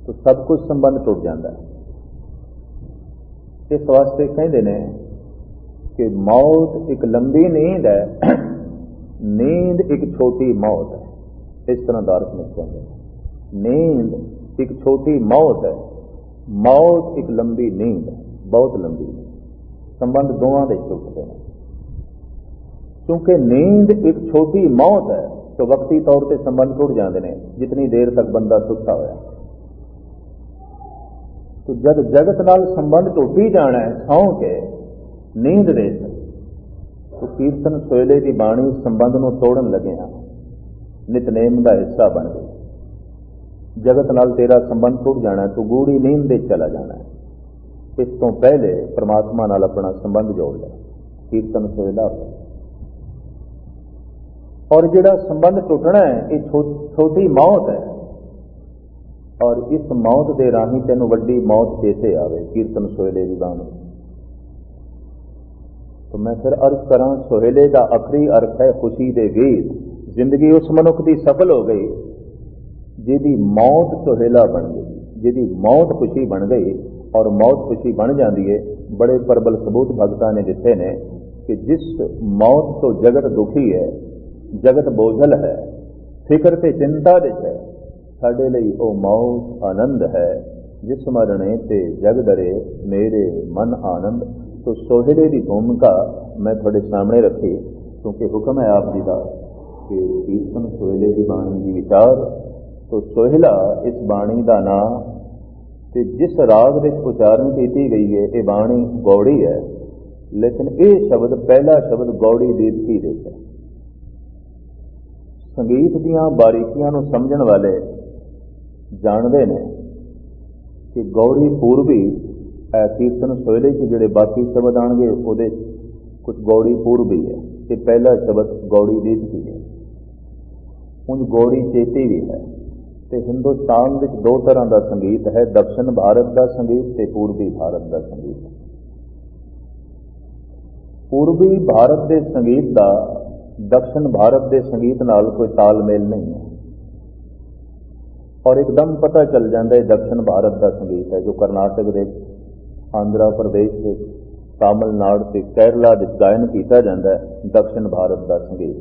तो सब कुछ संबंध टुट जाता है। इस वास्ते कहते हैं कि मौत एक लंबी नींद है, नींद एक छोटी मौत है। इस तरह दार्शनिक कहते हैं नींद एक छोटी मौत है, मौत एक लंबी नींद है, बहुत लंबी। संबंध दोवां दे टुटते हैं। क्योंकि नींद एक छोटी मौत है तो वक्ती तौर पर संबंध टुट जाते हैं, जितनी देर तक बंदा सुता होया। तो जब जगत नाल संबंध टुट ही जाना है सौ के नींद दे, तो कीर्तन सोहले की बाणी संबंध को तोड़न लगे हाँ, नितनेम का हिस्सा बन गई। जगत नाल तेरा संबंध टूट जाना है, तो गूढ़ी नींद दे चला जाना है। इस तो पहले परमात्मा नाल अपना संबंध जोड़ ले, कीर्तन सोहला हो। और जिहड़ा संबंध टुटना है ये छोटी मौत है, और इस मौत के राही तेनों वड्डी मौत चेते आवे, कीर्तन सोहले की बाणी। तो मैं फिर अर्ज करा, सोहेले का आखिरी अर्थ है खुशी दे गीत। जिंदगी उस मनुख की सफल हो गई जिहदी मौत सोहेला बन गई, जिहदी मौत खुशी बन गई। और मौत खुशी बन जाती है। बड़े प्रबल सबूत भगतां ने दिते ने कि जिस मौत तो जगत दुखी है, जगत बोझल है, फिक्र ते चिंता विच है, साडे लई ओ मौत आनंद है। जिस मरणे ते जग डरे मेरे मन आनंद। तो सोहले की भूमिका मैं थोड़े सामने रखी, क्योंकि हुक्म है आप जी का कि कीर्तन सोहले की बाणी की विचार। तो सोहला इस बाणी का नाम, तो जिस राग में उच्चारण की गई है ये बाणी गौड़ी है, लेकिन ये शब्द पहला शब्द गौड़ी देवकी दे है। संगीत दीयां बारीकियां नूं समझण वाले जानते हैं कि गौड़ी पूर्वी कीर्तन सोहले के जोड़े बाकी शब्द आएंगे वो कुछ गौड़ी पूर्वी है, ये पहला शब्द गौड़ी देवकी है। उन गौड़ी चेती भी है। तो हिंदुस्तान में दो तरह का संगीत है, दक्षिण भारत का संगीत ते पूर्वी भारत का संगीत। पूर्वी भारत के संगीत का दक्षिण भारत के संगीत नाल कोई तालमेल नहीं है, और एकदम पता चल जाता है दक्षिण भारत का संगीत है जो कर्नाटक के, आंध्र प्रदेश के, तमिलनाडु से, केरला के गायन किया जाता है दक्षिण भारत का संगीत।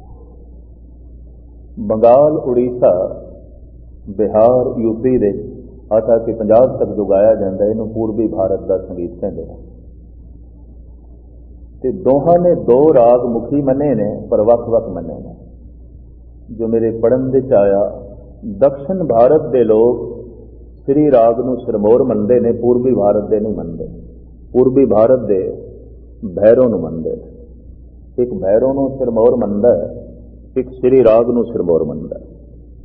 बंगाल, उड़ीसा, बिहार, यूपी दे अथा कि पंजाब तक जो गाया जाता है इन्हों पूर्वी भारत का संगीत कहते हैं। ते दोहां ने दो राग मुखी मने ने, पर वख-वख मने ने। जो मेरे पढ़न विच आया, दक्षिण भारत के लोग श्री राग नूं सिरमौर मनते ने, पूर्वी भारत के नहीं मनते। पूर्वी भारत के भैरों नूं मनते। एक भैरों नूं सिरमौर मनदा है, एक श्री राग नूं सिरमौर मनदा है।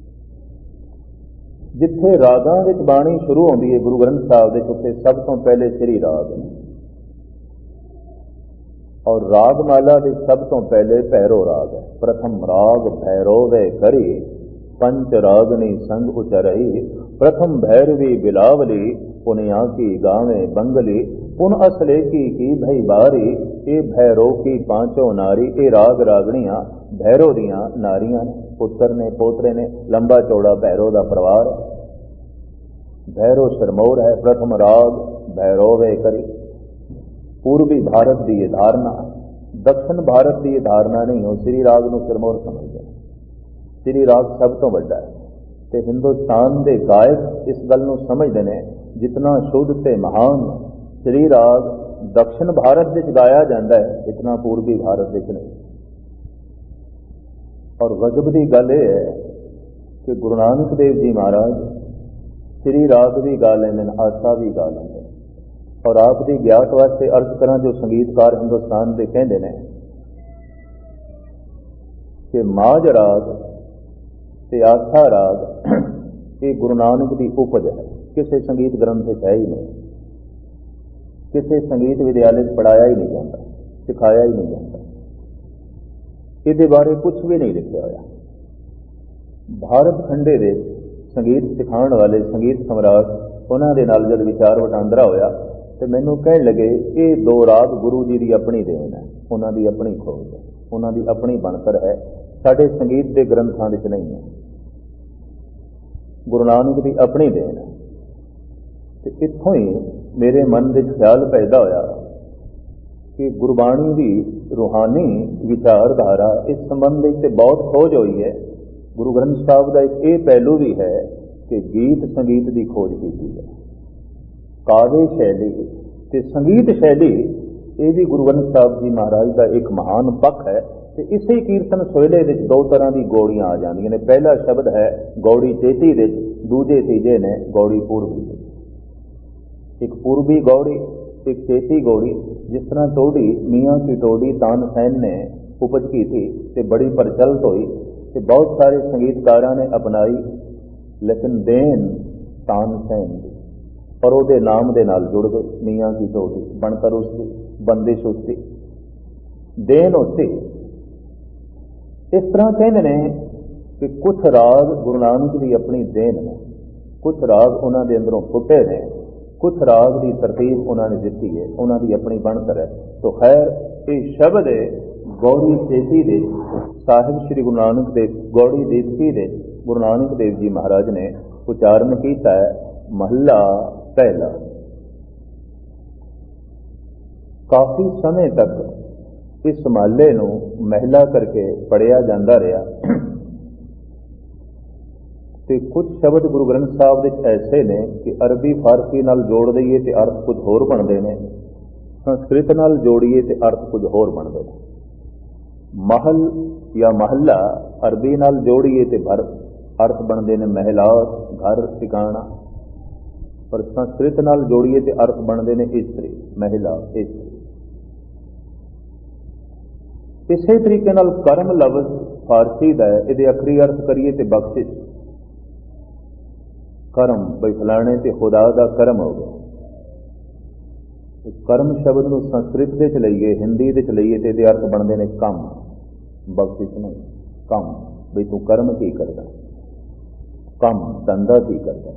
जिथे रागां विच बाणी शुरू होंदी है गुरु ग्रंथ साहिब दे, उत्थे सब तो पहले श्री राग, और रागमाला के सब तो पहले भैरो राग है। प्रथम राग भैरो वे करी, पंच रागनी संग उचरई। प्रथम भैरवी बिलावली, पुनिया की गावे बंगली। पुन असले की भई बारी, ये भैरो की पांचों नारी। ये राग रागणियां भैरो दियां नारियां ने, पुत्र ने, पोतरे ने, लंबा चौड़ा भैरो का परिवार। भैरो सिरमौर है। प्रथम राग भैरो वे करी। पूर्वी भारत की यह धारणा, दक्षिण भारत की यह धारणा नहीं हो, श्री राग नूं सिरमौर समझते हैं। श्री राग सब तो वड्डा है। तो हिंदुस्तान के गायक इस गल नूं समझते हैं, जितना शुद्ध ते महान श्री राग दक्षिण भारत विच गाया जाता है, इतना पूर्वी भारत विच नहीं। और गजब की गल यह है कि गुरु नानक देव जी महाराज श्री राग भी गा लेंदे, आसा भी गा लेंदे। और आपकी ज्ञात वास्ते अर्ज करा, जो संगीतकार हिंदुस्तान के कहते हैं कि माज राग ते आसा राग ये गुरु नानक की उपज है, किसी संगीत ग्रंथ है ही नहीं, किसी संगीत विद्यालय पढ़ाया ही नहीं जाता, सिखाया ही नहीं जाता, ये बारे कुछ भी नहीं लिखा होया। भारत खंडे दे संगीत सिखाने वाले संगीत सम्राट उन्होंने नाल जब विचार वटांदरा होया तो मैनू कहन लगे ये दो राग गुरु जी की अपनी देन है, उन्होंने अपनी खोज है, उन्होंने अपनी बनतर है, साडे संगीत के ग्रंथों में नहीं है, गुरु नानक की अपनी देन है। ਤੇ ਇੱਥੋਂ ਹੀ ਮੇਰੇ ਮਨ ਵਿੱਚ ਖਿਆਲ ਪੈਦਾ ਹੋਇਆ ਕਿ ਗੁਰਬਾਣੀ ਦੀ ਰੂਹਾਨੀ ਵਿਚਾਰਧਾਰਾ ਇਸ ਸੰਬੰਧ ਵਿੱਚ ਤੇ ਬਹੁਤ ਖੋਜ ਹੋਈ ਹੈ। ਗੁਰੂ ਗ੍ਰੰਥ ਸਾਹਿਬ ਦਾ ਇੱਕ ਇਹ ਪਹਿਲੂ ਵੀ ਹੈ ਕਿ ਗੀਤ ਸੰਗੀਤ ਦੀ ਖੋਜ ਕੀਤੀ ਹੈ। ਕਾਵਿ ਸ਼ੈਲੀ ਤੇ ਸੰਗੀਤ ਸ਼ੈਲੀ ਇਹ ਵੀ ਗੁਰੂ ਗ੍ਰੰਥ ਸਾਹਿਬ ਜੀ ਮਹਾਰਾਜ ਦਾ ਇੱਕ ਮਹਾਨ ਪੱਖ ਹੈ। ਤੇ ਇਸੇ ਕੀਰਤਨ ਸੋਹਿਲੇ ਵਿੱਚ ਦੋ ਤਰ੍ਹਾਂ ਦੀ ਗੌੜੀਆਂ ਆ ਜਾਂਦੀਆਂ ਨੇ। ਪਹਿਲਾ ਸ਼ਬਦ ਹੈ ਗੌੜੀ ਚੇਤੀ ਵਿੱਚ, ਦੂਜੇ ਤੀਜੇ ਨੇ ਗੌੜੀ ਪੂਰਬੀ ਵਿੱਚ। ਇੱਕ ਪੂਰਬੀ ਗੌੜੀ, ਇੱਕ ਚੇਤੀ ਗੌੜੀ। ਜਿਸ ਤਰ੍ਹਾਂ ਟੋੜੀ ਮੀਆਂ ਕੀ ਟੋੜੀ ਤਾਨਸੈਨ ਨੇ ਉਪਜ ਕੀਤੀ ਤੇ ਬੜੀ ਪ੍ਰਚਲਿਤ ਹੋਈ ਤੇ ਬਹੁਤ ਸਾਰੇ ਸੰਗੀਤਕਾਰਾਂ ਨੇ ਅਪਣਾਈ, ਲੇਕਿਨ ਦੇਨ ਤਾਨਸੈਨ ਦੀ ਪਰ ਉਹਦੇ ਨਾਮ ਦੇ ਨਾਲ ਜੁੜ ਗਏ। ਮੀਆਂ ਕੀ ਟੋੜੀ ਬਣਤਰ ਉਸਦੀ, ਬੰਦਿਸ਼ ਉਸਦੀ, ਦੇਨ ਉਸਦੀ। ਇਸ ਤਰ੍ਹਾਂ ਕਹਿੰਦੇ ਨੇ ਕਿ ਕੁਛ ਰਾਗ ਗੁਰੂ ਨਾਨਕ ਦੀ ਆਪਣੀ ਦੇਨ ਨੇ, ਕੁਛ ਰਾਗ ਉਹਨਾਂ ਦੇ ਅੰਦਰੋਂ ਫੁੱਟੇ ਨੇ, ਕੁਛ ਰਾਗ ਦੀ ਤਰਤੀਬ ਉਹਨਾਂ ਨੇ ਦਿੱਤੀ ਹੈ, ਉਹਨਾਂ ਦੀ ਆਪਣੀ ਬਣਤਰ ਹੈ। ਤੋ ਖੈਰ ਇਹ ਸ਼ਬਦ ਗੌੜੀ ਚੇਤੀ ਦੇ ਸਾਹਿਬ ਸ੍ਰੀ ਗੁਰੂ ਨਾਨਕ ਦੇਵ ਗੌੜੀ ਦੇਵਕੀ ਦੇ ਗੁਰੂ ਨਾਨਕ ਦੇਵ ਜੀ ਮਹਾਰਾਜ ਨੇ ਉਚਾਰਨ ਕੀਤਾ ਹੈ। ਮਹੱਲਾ ਪਹਿਲਾ। ਕਾਫੀ ਸਮੇਂ ਤੱਕ ਇਸ ਮਹੱਲੇ ਨੂੰ ਮਹਿਲਾ ਕਰਕੇ ਪੜ੍ਹਿਆ ਜਾਂਦਾ ਰਿਹਾ ਤੇ ਕੁਝ ਸ਼ਬਦ ਗੁਰੂ ਗ੍ਰੰਥ ਸਾਹਿਬ ਵਿੱਚ ਐਸੇ ਨੇ ਕਿ ਅਰਬੀ ਫਾਰਸੀ ਨਾਲ ਜੋੜ ਦਈਏ ਤੇ ਅਰਥ ਕੁਝ ਹੋਰ ਬਣਦੇ ਨੇ, ਸੰਸਕ੍ਰਿਤ ਨਾਲ ਜੋੜੀਏ ਤੇ ਅਰਥ ਕੁਝ ਹੋਰ ਬਣਦੇ ਨੇ। ਮਹਲ ਜਾਂ ਮਹੱਲਾ ਅਰਬੀ ਨਾਲ ਜੋੜੀਏ ਤੇ ਅਰਥ ਬਣਦੇ ਨੇ ਮਹਿਲਾਤ, ਘਰ, ਟਿਕਾਣਾ। ਪਰ ਸੰਸਕ੍ਰਿਤ ਨਾਲ ਜੋੜੀਏ ਤੇ ਅਰਥ ਬਣਦੇ ਨੇ ਇਸਤਰੀ, ਮਹਿਲਾ, ਇਸਤਰੀ। ਇਸੇ ਤਰੀਕੇ ਨਾਲ ਕਰਮ ਲਫ਼ਜ਼ ਫਾਰਸੀ ਦਾ ਹੈ, ਇਹਦੇ ਅਖਰੀ ਅਰਥ ਕਰੀਏ ਤੇ ਬਖਸ਼ਿਸ਼, ਕਰਮ, ਬਈ ਫਲਾਣੇ ਤੇ ਖੁਦਾ ਦਾ ਕਰਮ ਹੋ ਗਿਆ। ਕਰਮ ਸ਼ਬਦ ਨੂੰ ਸੰਸਕ੍ਰਿਤ ਦੇ ਚ ਲਈਏ, ਹਿੰਦੀ ਦੇ ਚ ਲਈਏ ਤੇ ਇਹਦੇ ਅਰਥ ਬਣਦੇ ਨੇ ਕੰਮ, ਬਖਸ਼ਿਸ਼ ਨਹੀਂ, ਕੰਮ, ਬਈ ਤੂੰ ਕਰਮ ਕੀ ਕਰਦਾ, ਕੰਮ ਧੰਦਾ ਕੀ ਕਰਦਾ।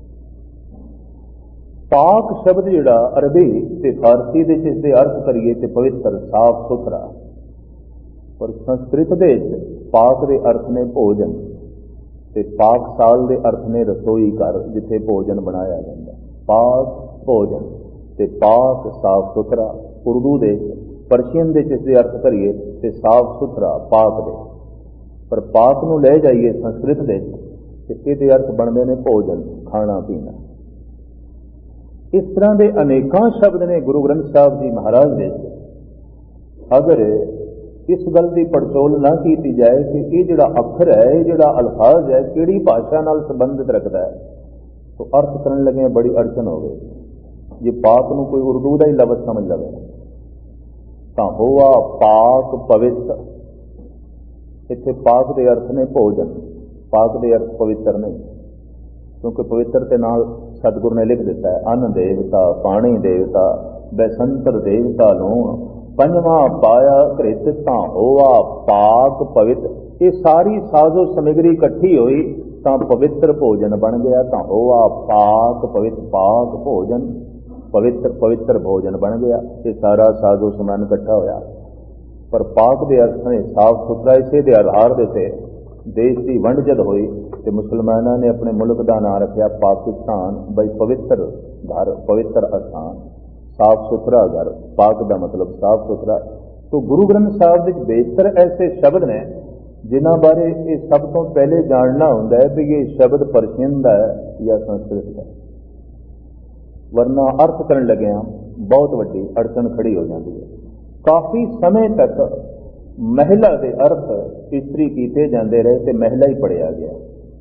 ਪਾਕ ਸ਼ਬਦ ਜਿਹੜਾ ਅਰਬੀ ਤੇ ਫਾਰਸੀ ਦੇ ਚ ਇਸਦੇ ਅਰਥ ਕਰੀਏ ਤੇ ਪਵਿੱਤਰ, ਸਾਫ ਸੁਥਰਾ। ਪਰ ਸੰਸਕ੍ਰਿਤ ਦੇ ਵਿੱਚ ਪਾਕ ਦੇ ਅਰਥ ਨੇ ਭੋਜਨ ਤੇ ਪਾਕ ਸਾਲ ਦੇ ਅਰਥ ਨੇ ਰਸੋਈ ਘਰ ਜਿੱਥੇ ਭੋਜਨ ਬਣਾਇਆ ਜਾਂਦਾ। ਪਾਕ ਭੋਜਨ ਤੇ ਪਾਕ ਸਾਫ ਸੁਥਰਾ। ਉਰਦੂ ਦੇ ਪਰਸ਼ੀਅਨ ਦੇ ਜਿਸ ਦੇ ਅਰਥ ਕਰੀਏ ਤੇ ਸਾਫ ਸੁਥਰਾ, ਪਾਕ ਦੇ। ਪਰ ਪਾਕ ਨੂੰ ਲੈ ਜਾਈਏ ਸੰਸਕ੍ਰਿਤ ਦੇ ਤੇ ਇਹਦੇ ਅਰਥ ਬਣਦੇ ਨੇ ਭੋਜਨ, ਖਾਣਾ ਪੀਣਾ। ਇਸ ਤਰ੍ਹਾਂ ਦੇ ਅਨੇਕਾਂ ਸ਼ਬਦ ਨੇ ਗੁਰੂ ਗ੍ਰੰਥ ਸਾਹਿਬ ਜੀ ਮਹਾਰਾਜ ਦੇ। ਅਗਰ ਇਸ ਗੱਲ ਦੀ ਪੜਚੋਲ ਨਾ ਕੀਤੀ ਜਾਏ ਕਿ ਇਹ ਜਿਹੜਾ ਅੱਖਰ ਹੈ, ਇਹ ਜਿਹੜਾ ਅਲਫਾਜ਼ ਹੈ, ਕਿਹੜੀ ਭਾਸ਼ਾ ਨਾਲ ਸੰਬੰਧਿਤ ਰੱਖਦਾ ਹੈ, ਤਾਂ ਅਰਥ ਕਰਨ ਲੱਗੇ ਬੜੀ ਅੜਚਨ ਹੋਵੇ। ਜੇ ਪਾਕ ਨੂੰ ਕੋਈ ਉਰਦੂ ਦਾ ਹੀ ਲਫ਼ਜ਼ ਸਮਝ ਲਵੇ ਤਾਂ ਹੋਆ ਪਾਕ ਪਵਿੱਤਰ। ਇੱਥੇ ਪਾਕ ਦੇ ਅਰਥ ਨੇ ਭੋਜਨ, ਪਾਕ ਦੇ ਅਰਥ ਪਵਿੱਤਰ ਨਹੀਂ, ਕਿਉਂਕਿ ਪਵਿੱਤਰ ਦੇ ਨਾਲ ਸਤਿਗੁਰ ਨੇ ਲਿਖ ਦਿੱਤਾ ਹੈ ਅੰਨ ਦੇਵਤਾ, ਪਾਣੀ ਦੇਵਤਾ, ਬੈਸੰਤਰ ਦੇਵਤਾ ਨੂੰ ਪੰਜਵਾਂ ਪਾਇਆ ਕ੍ਰਿਤ ਤਾਂ ਹੋਆ ਪਾਕ ਪਵਿੱਤਰ। ਇਹ ਸਾਰੀ ਸਾਜ਼ੋ ਸਮਗਰੀ ਇਕੱਠੀ ਹੋਈ ਤਾਂ ਪਵਿੱਤਰ ਭੋਜਨ ਬਣ ਗਿਆ। ਤਾਂ ਹੋਆ ਪਾਕ ਪਵਿੱਤਰ, ਪਾਕ ਭੋਜਨ, ਪਵਿੱਤਰ, ਪਵਿੱਤਰ ਭੋਜਨ ਬਣ ਗਿਆ। ਇਹ ਸਾਰਾ ਸਾਜ਼ੋ ਸਮਾਨ ਇਕੱਠਾ ਹੋਇਆ। ਪਰ ਪਾਕ ਦੇ ਅਰਥ ਨੇ ਸਾਫ ਸੁਥਰਾ। ਇਸੇ ਦੇ ਆਧਾਰ ਦੇ ਉੱਤੇ ਦੇਸ਼ ਦੀ ਵੰਡ ਜਦ ਹੋਈ ਤੇ ਮੁਸਲਮਾਨਾਂ ਨੇ ਆਪਣੇ ਮੁਲਕ ਦਾ ਨਾਂ ਰੱਖਿਆ ਪਾਕਿਸਤਾਨ, ਬਈ ਪਵਿੱਤਰ ਘਰ, ਪਵਿੱਤਰ ਅਸਥਾਨ, ਸਾਫ ਸੁਥਰਾ ਘਰ। ਪਾਕ ਦਾ ਮਤਲਬ ਸਾਫ ਸੁਥਰਾ। तो गुरु ग्रंथ साहब ਵਿੱਚ बेशतर ऐसे शब्द ने जिन्हों बारे ये सब तो पहले जानना होंगे भी ये शब्द परशियन का है या संस्कृत का, वरना अर्थ करन लगे बहुत वड्डी अड़चन खड़ी हो जाती है। काफ़ी समय तक महिला के अर्थ इस्त्री किए जाते रहे तो महिला ही पढ़िया गया।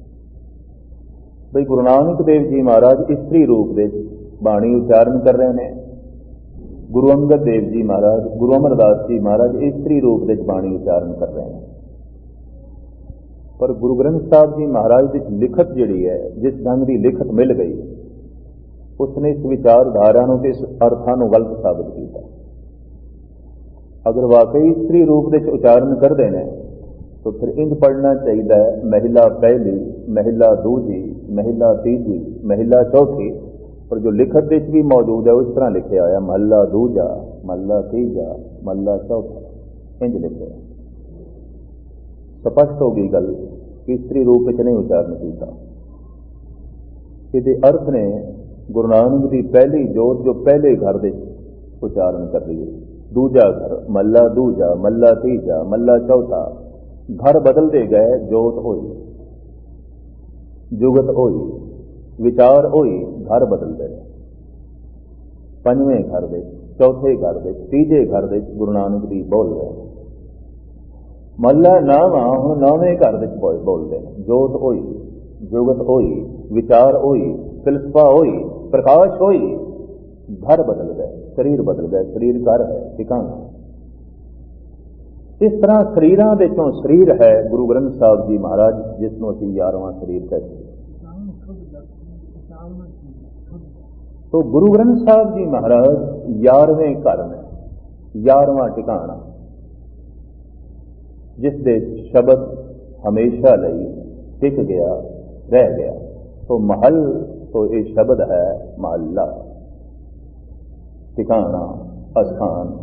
भाई गुरु नानक देव जी महाराज इस्त्री रूप से बाणी उच्चारण कर रहे हैं। गुरु अंगद देव जी महाराज, गुरु अमरदास जी महाराज इस्त्री रूप से बाणी उच्चारण कर रहे हैं। पर गुरु ग्रंथ साहब जी महाराज की लिखत जिहड़ी है, जिस ढंग की लिखत मिल गई, उसने इस विचारधारा को, इस अर्थां को गलत साबित किया। अगर वाकई स्त्री रूप से उच्चारण करते हैं तो फिर इंज पढ़ना चाहिए महिला पहली, महिला दूजी, महिला तीजी, महिला चौथी। पर जो लिखत विच भी मौजूद है उस तरह लिखे आया महला दूजा, महला तीजा, महला चौथा, इंज लिखे। स्पष्ट हो गई गल कि स्त्री रूप में नहीं उच्चारण किया। ये अर्थ ने ਗੁਰੂ ਨਾਨਕ ਦੀ ਪਹਿਲੀ ਜੋਤ ਜੋ ਪਹਿਲੇ ਘਰ ਦੇ ਉਚਾਰਨ ਕਰ ਰਹੀ ਹੈ। ਦੂਜਾ ਘਰ, ਮੱਲਾ ਦੂਜਾ, ਮੱਲਾ ਤੀਜਾ, ਮੱਲਾ ਚੌਥਾ, ਘਰ ਬਦਲਦੇ ਗਏ, ਜੋਤ ਹੋਈ, ਜੁਗਤ ਹੋਈ, ਵਿਚਾਰ ਹੋਈ, ਘਰ ਬਦਲਦੇ ਗਏ। ਪੰਜਵੇਂ ਘਰ ਦੇ, ਚੌਥੇ ਘਰ ਦੇ, ਤੀਜੇ ਘਰ ਦੇ ਗੁਰੂ ਨਾਨਕ ਦੀ ਬੋਲ ਰਹੇ। ਮੱਲਾ ਨਾਵਾਂ ਹੁਣ ਨੌਵੇਂ ਘਰ ਵਿੱਚ ਬੋਲਦੇ ਨੇ। ਜੋਤ ਹੋਈ, ਜੁਗਤ ਹੋਈ, ਵਿਚਾਰ ਹੋਈ, ਫਿਲਸਫਾ ਹੋਈ, ਪ੍ਰਕਾਸ਼ ਹੋਈ, ਘਰ ਬਦਲ ਗਏ, ਸਰੀਰ ਬਦਲ ਗਏ। ਸਰੀਰ ਘਰ ਹੈ, ਟਿਕਾਣਾ। ਇਸ ਤਰ੍ਹਾਂ ਸਰੀਰਾਂ ਦੇ ਚੋਂ ਸਰੀਰ ਹੈ ਗੁਰੂ ਗ੍ਰੰਥ ਸਾਹਿਬ ਜੀ ਮਹਾਰਾਜ, ਜਿਸ ਨੂੰ ਅਸੀਂ 11ਵਾਂ ਸਰੀਰ ਕਹਿੰਦੇ। तो गुरु ग्रंथ साहब जी महाराज 11वें घर ने, 11वां ठिकाना, जिस दे शब्द हमेशा लई टिक गया, रह गया। तो महल तो ये शब्द है महला, ठिकाना, अस्थान।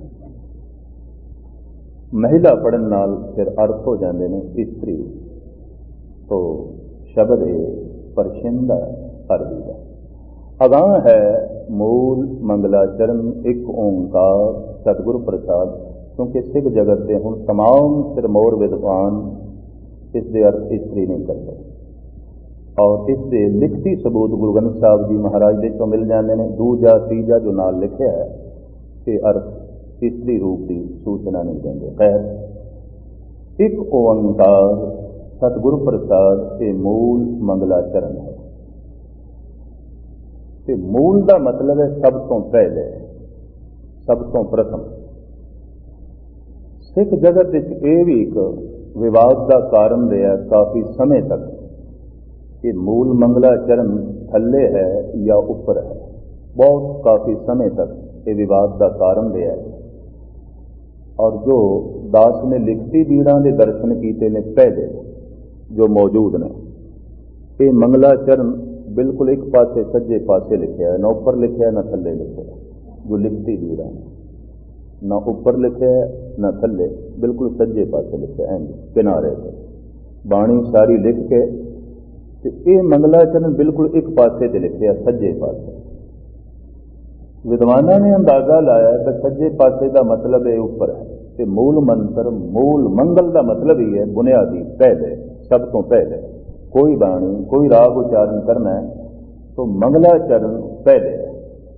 महिला पढ़न नाल फिर अर्थ हो जाते हैं स्त्री। तो शब्द है परशिंदा अरबी का। अगां है मूल मंगलाचरण एक ओंकार सतगुरु प्रसाद। क्योंकि सिख जगत के हुण तमाम सिरमौर विद्वान इस दे अर्थ स्त्री नहीं करते, और इस दे लिखती सबूत गुरु ग्रंथ साहब जी महाराज दे चों मिल जाते हैं। दूजा तीजा जो नाल लिखिया है ये अर्थ स्त्री रूप की सूचना नहीं देंगे। खैर, एक ओंकार सतगुरु प्रसाद ये मूल मंगलाचरण है। ते मूल का मतलब है सब तो पहले, सब तो प्रथम। सिख जगत ये भी एक विवाद का कारण रहा काफी समय तक कि मूल मंगलाचरण थल्ले है या ऊपर है। बहुत काफी समय तक ये विवाद का कारण रहा है। और जो दास ने लिखती बीड़ा के दर्शन किए ने पहले जो मौजूद ने, ये मंगलाचरण बिल्कुल एक पासे सज्जे पासे लिखा है, ना ऊपर लिखा है ना थल्ले लिखा है। जो लिखती बीड़ा है ना ऊपर लिखा है ना थल्ले, बिल्कुल सज्जे पासे लिखा है किनारे से। बाणी सारी लिख के ये मंगलाचरण बिल्कुल एक पासे से लिखे सज्जे पासे। विद्वानों ने अंदाजा लाया कि सज्जे पासे का मतलब है ऊपर है। ते मूल मंत्र, मूल मंगल का मतलब ही है बुनियादी, पहले, सब तो पहले। कोई बाणी कोई राग उच्चारण करना है तो मंगलाचरण पहले है।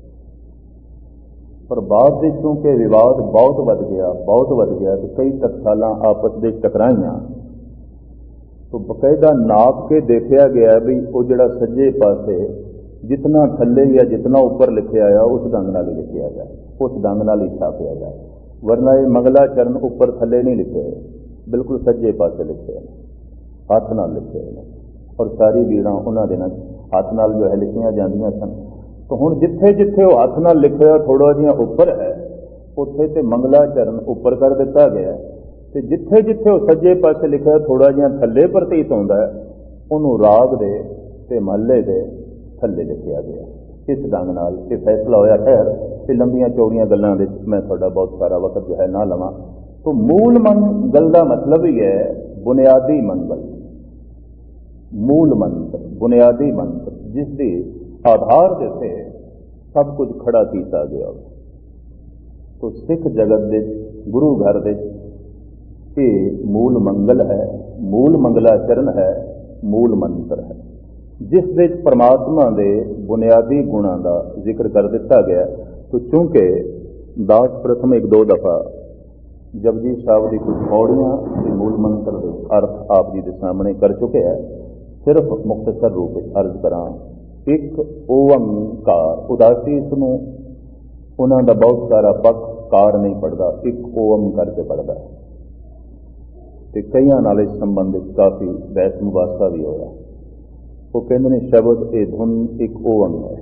पर बाद में चूंकि विवाद बहुत बढ़ गया तो कई टकसालां आपस में टकराइयां, तो बकायदा नाप के देखा गया भी वो जिहड़ा सज्जे पासे जितना थल्ले या जितना ऊपर लिखा आया उस ढंग नाल लिखा जाए, उस ढंग नाल ही छापिया जाए। वरना ये मंगलाचरण ऊपर थल्ले नहीं लिखे, बिल्कुल सज्जे पासे लिखे हैं, हाथ नाल लिखे हैं। और सारी बीड़ा उन्होंने दिनों हाथ नाल जो है लिखिया जांदियां सन। तो हुण जिथे जिथे वो हाथ नाल लिखिया थोड़ा जिहा उपर है, उत्थे ते मंगलाचरण उपर कर दिता गया। ते जिथे जिथे वो सज्जे पासे लिखिया थोड़ा जिहा थल्ले प्रतीत होंदा है, उन्होंने राग दे ते महले दे थल्ले लिखिया गया। इस ढंग नाल ये फैसला होया। खैर ये लंबियां चौड़ियां गल्लां दे मैं थोड़ा बहुत सारा वक्त जो है ना लवां। तो मूल मंगल का मतलब ही है बुनियादी मंगल, मूल मंत्र, बुनियादी मंत्र, जिसके आधार से सब कुछ खड़ा किया गया। तो सिख जगत दे गुरु घर दे ये मूल मंगल है, मूल मंगलाचरण है, मूल मंत्र है, जिस दे परमात्मा के बुनियादी गुणों का जिक्र कर दिता गया। तो चूंकि दास प्रथम एक दो दफा जपजी साहब की कुछ पौड़ियां के मूल मंत्र के अर्थ आप जी के सामने कर चुके हैं, सिर्फ मुख्तसर रूप में अर्ज करा। एक ओंकार, उदासी इसनूं उन्हों का बहुत सारा पक्ष कार नहीं पढ़ता, एक ओम करके पढ़ता है। तो कई नाल इस संबंधित काफ़ी बहस मुबासा भी होया। वो कहते हैं शब्द ए धुन एक ओम है,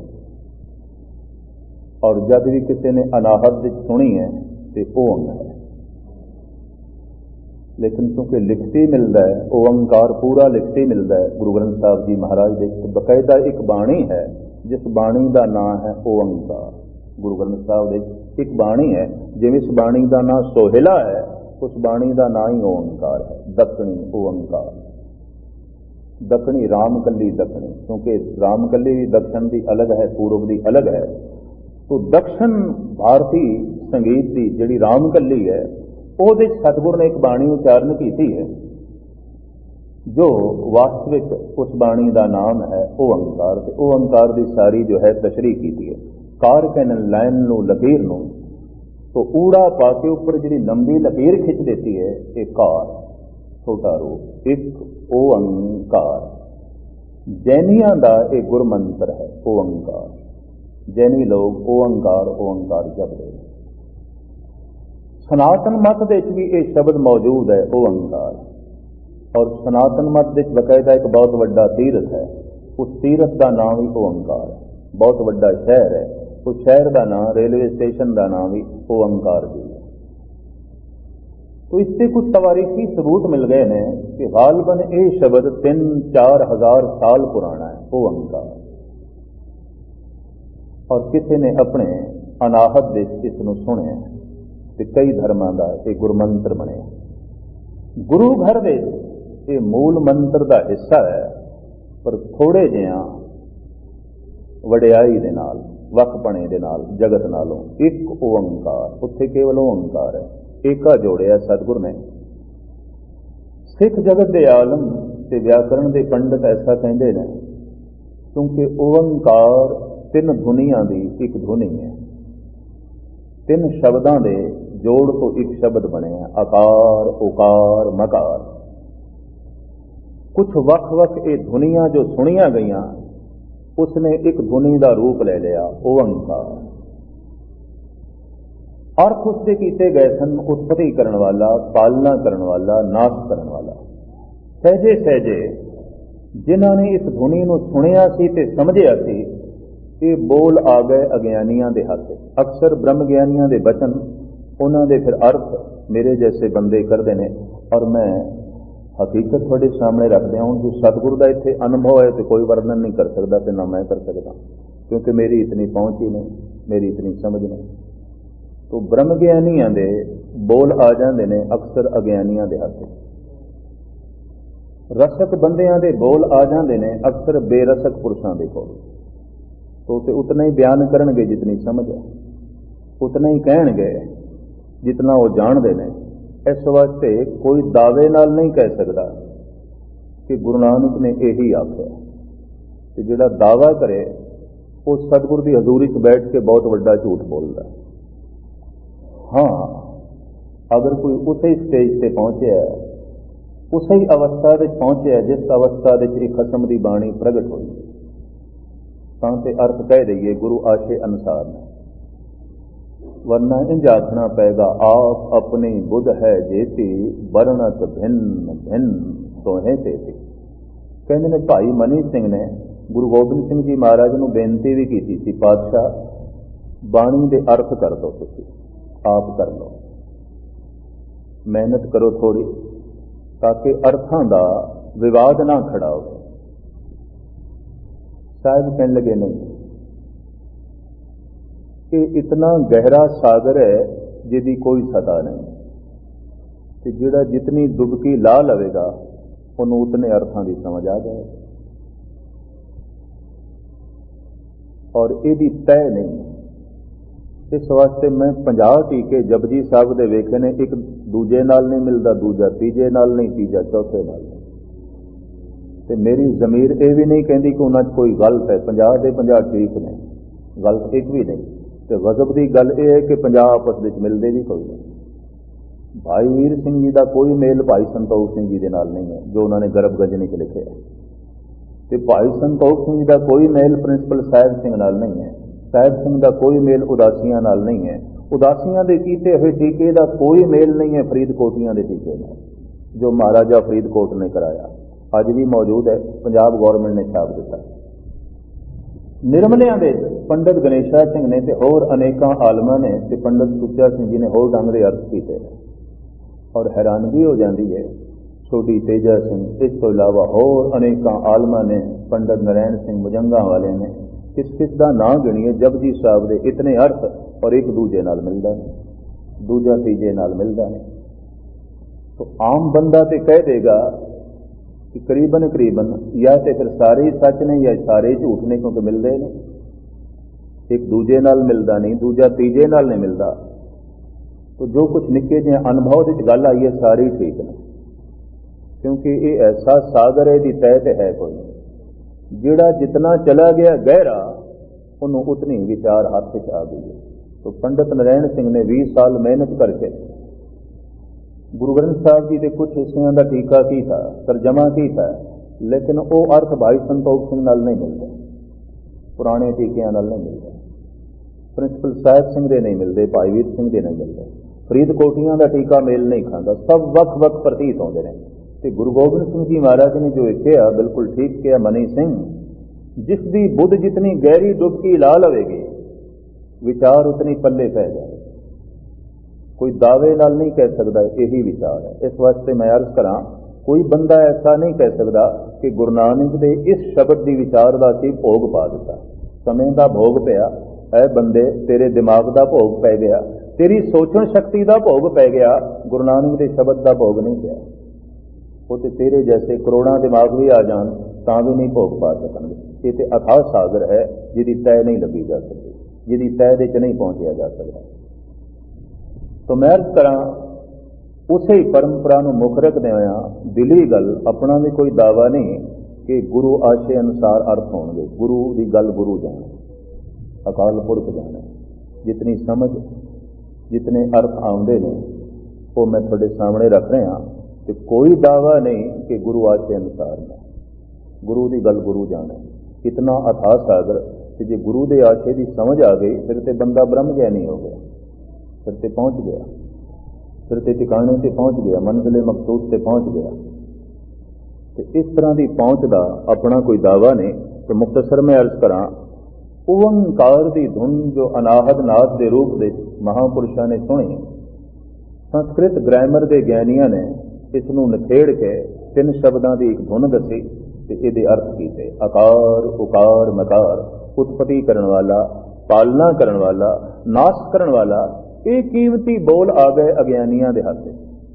और जब भी किसी ने अनाहत सुनी है तो ओम है। लेकिन क्योंकि लिखती मिलता है, ओंकार पूरा लिखती मिलता है गुरु ग्रंथ साहब जी महाराज के। बकायदा एक बाणी है जिस बाणी का नाम है ओंकार। गुरु ग्रंथ साहब के एक बाणी है, जिवें इस बाणी का नाम सोहेला है, उस बाणी का नाम ही ओंकार है, दक्षिणी ओंकार। दक्षिणी रामकली दक्षिणी, क्योंकि रामकली भी दक्षिण की अलग है, पूर्व की अलग है। तो दक्षिण भारती संगीत की जिहड़ी रामकली है, ਉਹਦੇ सतगुर ने एक बाणी उच्चारण की है, जो वास्तविक उस बाणी का नाम है ओंकार। ते ओंकार की सारी जो है तशरीह की है। कार कैन लाइन नू लकीर नू तो ऊड़ा पा के ऊपर जी लंबी लकीर खिंच देती है, एक कार छोटा रूप एक ओंकार। जैनियां का एक गुरमंत्र है ओंकार। जैनी लोग ओंकार ओंकार जपते। सनातन मत दे भी ये शब्द मौजूद है ओंकार, और सनातन मत दे बकायदा एक बहुत बड़ा तीर्थ है, उस तीर्थ का नाम ही ओंकार है। बहुत बड़ा शहर है, उस शहर का नाम, रेलवे स्टेशन का नाम भी ओंकार जी है। तो इससे कुछ तवारीखी सबूत मिल गए ने कि गालबन ये शब्द 3-4 हज़ार साल पुराना है ओंकार, और किसी ने अपने अनाहत दे इसनूं सुने ते कई धर्मां दा ये गुरमंत्र बने। गुरु घर दे ये मूल मंत्र का हिस्सा है, पर थोड़े जिहा वडियाई दे नाल, वखपणे दे नाल, जगत नालों एक ओंकार, उत्थे केवल ओंकार है, एका जोड़िया सतगुर ने। सिख जगत के आलम ते व्याकरण के पंडित ऐसा कहते हैं, क्योंकि ओंकार 3 धुनियां की एक धुनी है। 3 शब्दों के जोड़ तो एक शब्द बने, आकार उकार मकार। कुछ वख वख ये धुनियां जो सुनिया गई, उसने एक धुनी का रूप ले लिया ओंकार। अर्थ उसके किए गए सन उत्पत्ति करने वाला, पालना करने वाला, नाश करने वाला। सहजे सहजे जिन्होंने इस धुनी को सुनिया सी ते समझिया सी, ये बोल आ गए अज्ञानियों के हथ। अक्सर ब्रह्म ज्ञानियों के बचन, उन्होंने फिर अर्थ मेरे जैसे बंदे करते हैं, और मैं हकीकत थोड़े सामने रखते हूँ। जो सतगुरु का इत्थे अनुभव है तो कोई वर्णन नहीं कर सकता, तो ना मैं कर सकता, क्योंकि मेरी इतनी पहुँच ही नहीं, मेरी इतनी समझ नहीं। तो ब्रह्म ज्ञानियों के बोल आ जाते हैं अक्सर अज्ञानियों के हथ। रसक बंदियां दे बोल आ जाते हैं अक्सर बेरसक पुरुषों के कोल। तो उतना ही बयान करनगे जितनी समझ है, उतना ही कहणगे जितना वो जानते हैं। इस वास्ते कोई दावे नाल नहीं कह सकता कि गुरु नानक ने यही आख्या। तो जिहड़ा दावा करे वो सतगुरु की हजूरी च बैठ के बहुत बड़ा झूठ बोलता है। हाँ, अगर कोई उसी स्टेज से पहुंचे है, उसी अवस्था पहुंचे है जिस अवस्था एक खसम की बाणी प्रगट हुई, तां अर्थ कह दईए गुरु आशे अनुसार ने। वरना इंज आखना पैगा आप अपनी बुध है जेती, वर्णत भिन्न भिन्न सोहे तेती। कहते ने भाई मनी सिंह ने गुरु गोबिंद सिंह जी महाराज को बेनती भी की थी, पातशाह बाणी के अर्थ कर दो, तुसी आप कर लो, मेहनत करो थोड़ी, ताकि अर्थां का विवाद ना खड़ा हो। साहब कहने लगे नहीं, कि इतना गहरा सागर है जिसकी कोई सता नहीं, कि जिहड़ा जितनी डुबकी ला लवेगा उन्होंने उतने अर्थां की समझ आ जाए, और यदी तय नहीं। इस वास्ते मैं 50 टीके जपजी साहब दे वेखे ने, एक दूजे नाल नहीं मिलता, दूजा तीजे नाल नहीं, तीजा चौथे नाल नहीं। ते मेरी जमीर ये भी नहीं कहती कि उन्होंने कोई गलत है, 50 दे 50 ठीक ने, गलत एक भी नहीं। तो गजब की गल यह है कि 50 आपस में मिलते भी कोई नहीं। भाई वीर सिंह जी का कोई मेल भाई संतोख सिंह जी के नाल नहीं है, जो उन्होंने गर्भ गजनी च लिखे है। तो भाई संतोख सिंह जी का कोई मेल प्रिंसिपल साहिब सिंह नाल नहीं है, साहिब सिंह का कोई मेल उदासियां नाल नहीं है, उदासियां दे कीते हुए टीके का कोई मेल नहीं है फरीदकोटियां दे टीके नाल, जो महाराजा फरीदकोट ने कराया, अज भी मौजूद है, पंजाब गौरमेंट ने छाप दिता। निर्मलियां दे पंडित गणेशा सिंह ने ते होर अनेकां आलमां ने ते पंडित सुच्चा सिंह जी ने होर ढंग दे अर्थ कीते, और हैरानगी हो जाती है। छोटी तेजा सिंह, इस तो इलावा होर अनेकां आलमां ने, पंडित नारायण सिंह मुजंगा वाले ने, किस का ना गिणीए जपजी साहब के इतने अर्थ, और एक दूजे नाल मिलता नहीं, दूजा तीजे नाल मिलता नहीं। तो आम बंदा तो कह देगा कि करीबन करीबन या तो फिर सारे ही सच ने या सारे ही झूठ ने, क्योंकि मिलते हैं एक दूजे नाल मिलता नहीं, दूजा तीजे नाल नहीं मिलता। तो जो कुछ निक्के जिहे अनुभव की गल आई है सारे ही ठीक ने, क्योंकि ये ऐसा सागर है, तय तो है कोई नहीं। जिहड़ा जितना चला गया गहरा उन्होंने उतनी विचार हाथ च आ गई है। तो पंडित नारायण सिंह ने 20 साल मेहनत करके गुरु ग्रंथ साहब जी के कुछ हिस्सों का टीका किया, तर्जमा किया, लेकिन वो अर्थ भाई संतोख सिंह नाल नहीं मिलता, पुराने टीकियां नाल नहीं मिलता, प्रिंसिपल साहिब सिंह दे नहीं मिलते, भाई वीर सिंह दे नहीं मिलते, फरीदकोटियां का टीका मेल नहीं खाता, सब वख-वख प्रतीत होंदे ने। ते गुरु गोबिंद सिंह जी महाराज ने जो कहा बिल्कुल ठीक कहा, मनी सिंह जिसकी बुद्ध जितनी गहरी डुबकी ला लवेगी विचार उतनी पल्ले पै जाए। कोई दावे नाल नहीं कह सकता यही विचार है। इस वास्ते मैं अर्ज करा, कोई बंदा ऐसा नहीं कह सकता कि गुरु नानक दे इस शब्द की विचार का असीं भोग पा दिता, समय का भोग पिया है, बंदे तेरे दिमाग का भोग पै गया, तेरी सोचण शक्ति का भोग पै गया, गुरु नानक के शब्द का भोग नहीं पिया। वो तो तेरे जैसे करोड़ों दिमाग भी आ जान तां भी नहीं भोग पा सकणगे। ये तो अथाह सागर है जिहदी तय नहीं लगी जा सकती, जिहदी तय दे च नहीं पहुंचा जा सकता। तो मैं अर्ज करा, उसे ही परंपरा नूं मुख रखदे होया दिली गल, अपना भी कोई दावा नहीं कि गुरु आशे अनुसार अर्थ होणगे। गुरु की गल गुरु जाने, अकाल पुरख जाने, जितनी समझ जितने अर्थ आउंदे ने वो मैं तुहाडे सामने रख रहा। कि कोई दावा नहीं कि गुरु आशे अनुसार है, गुरु की गल गुरु जाने। कितना अथाह सागर कि जे गुरु के आशे की समझ आ गई फिर तो बंदा ब्रह्म ज्ञानी हो गया, फिर तो पहुंच गया, फिर तो ठिकाने से पहुंच गया, मंजिले मकसूद से पहुंच गया। तो इस तरह की पहुंच का अपना कोई दावा नहीं। तो मुख्तसर में अर्ज करा, ओंकार की धुन जो अनाहद नाद के रूप में महापुरुषों ने सुनी, संस्कृत ग्रामर के ज्ञानियों ने इसनूं निखेड़ के 3 शब्दों की एक धुन दसी ते इहदे अर्थ कीते। आकार, उकार, मकार, उत्पत्ति करने वाला, पालना करने वाला, नाश करने वाला, ये कीमती बोल आ गए अज्ञानियों के हाथ।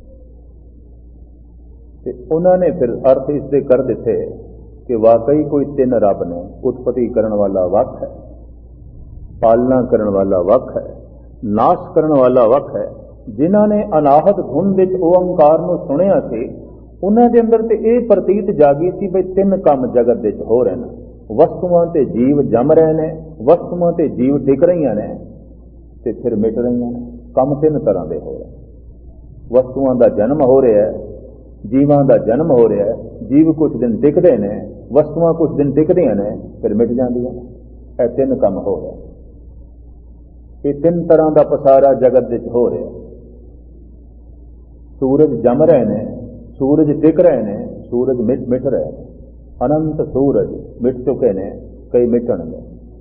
उन्होंने फिर अर्थ इसके कर दिते कि वाकई कोई 3 रब ने, उत्पत्ति करने वाला वक है, पालना करने वाला वक है, नाश करने वाला वक है। जिन्हों ने अनाहत धुन विच ओंकार नूं सुनिया सी, उन्हां दे अंदर ते यह प्रतीत जागी सी भी 3 काम जगत विच हो रहे हैं। वस्तुआं ते जीव जम रहे हैं, वस्तुआं ते जीव टिक रही ने ते फिर मिट रही हैं। काम 3 तरह के हो रहे हैं। वस्तुआं का जन्म हो रहा है, जीवां का जन्म हो रहा है, जीव कुछ दिन टिकते हैं, वस्तुआं कुछ दिन टिकदियां ने फिर मिट जांदियां। यह 3 काम हो रहे हैं। ये 3 तरह का पसारा जगत विच हो रहा है। सूरज जम रहे हैं, सूरज टिक रहे हैं, सूरज मिट रहे हैं। अनंत सूरज मिट चुके हैं, कई मिटणगे।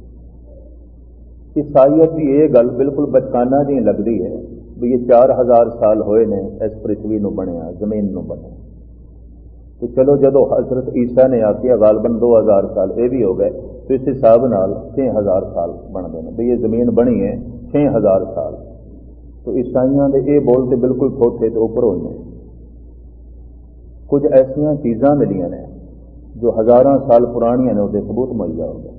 ईसाईयत की यह गल बिल्कुल बचकाना जी लगती है भी ये 4000 साल होए ने इस पृथ्वी नूं बनिया, जमीन नूं बनिया। तो चलो जदों हजरत ईसा ने आखिया गालबन 2000 साल ये भी हो गए, तो इस हिसाब नाल 6000 साल बनते हैं भी ये जमीन बनी है 6000 साल। तो ईसाइयों के ये बोलते बिल्कुल थोथे तो उपर होने। कुछ ऐसिया चीज़ां मिलियां ने जो हज़ारां साल पुरानियां ने, उसके सबूत मिल जाओगे।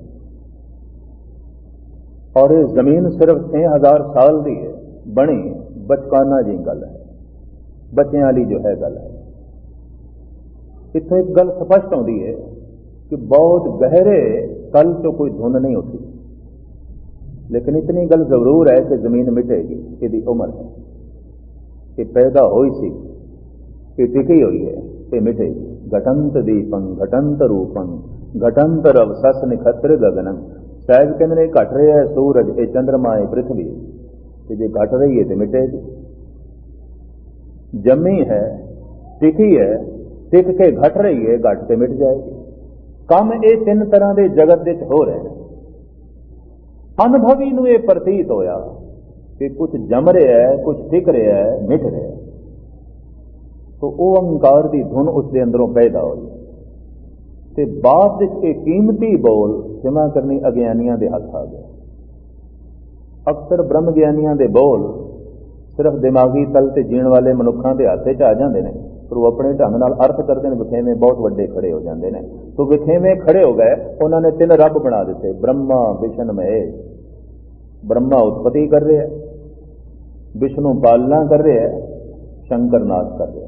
और ये जमीन सिर्फ 6000 साल की है बनी, बचकाना जी गल है, बच्चों वाली जो है गल है। इत्थों एक गल स्पष्ट होती है कि बहुत गहरे कल तो कोई धुन नहीं उठी, लेकिन इतनी गल जरूर है कि जमीन मिटेगी। यदि उम्र है कि पैदा हुई सी, कि टिकी हुई है, ये मिटेगी। घटंत दीपं घटंत रूपं घटंत रवसस निखत्र गगनम। शायद कहते घट रहा है सूरज, ये चंद्रमा है, पृथ्वी, कि जे घट रही है तो मिटेगी। जमी है, टिकी है, टिक के घट रही है, घट के मिट जाएगी। काम ये 3 तरह के जगत विच हो रहे हैं। अनुभवी नूं यह प्रतीत होया कि कुछ जम रहा है, कुछ टिक रहा है, मिट रहा है। तो ओंकार की धुन उसके अंदरों पैदा हुई ते बाद विच एक कीमती बोल क्षमा करनी अज्ञानियों के हथ आ गया। अक्सर ब्रह्म ज्ञानियों के बोल सिर्फ दिमागी तल ते जीण वाले मनुखों के हथ च आ जाते हैं, ਪਰ ਉਹ ਆਪਣੇ ਢੰਗ ਨਾਲ ਅਰਥ ਕਰਦੇ ਨੇ, ਵਿਖੇਵੇਂ ਬਹੁਤ ਵੱਡੇ ਖੜੇ ਹੋ ਜਾਂਦੇ ਨੇ। ਤੋ ਵਿਖੇਵੇਂ ਖੜੇ ਹੋ ਗਏ, ਉਹਨਾਂ ਨੇ 3 ਰੱਬ ਬਣਾ ਦਿੱਤੇ, ਬ੍ਰਹਮਾ ਵਿਸ਼ਨ ਮਹੇਸ਼। ਬ੍ਰਹਮਾ ਉਤਪਤੀ ਕਰ ਰਿਹਾ, ਵਿਸ਼ਨੂੰ ਪਾਲਣਾ ਕਰ ਰਿਹਾ, ਸ਼ੰਕਰ ਨਾਸ਼ ਕਰ ਰਿਹਾ।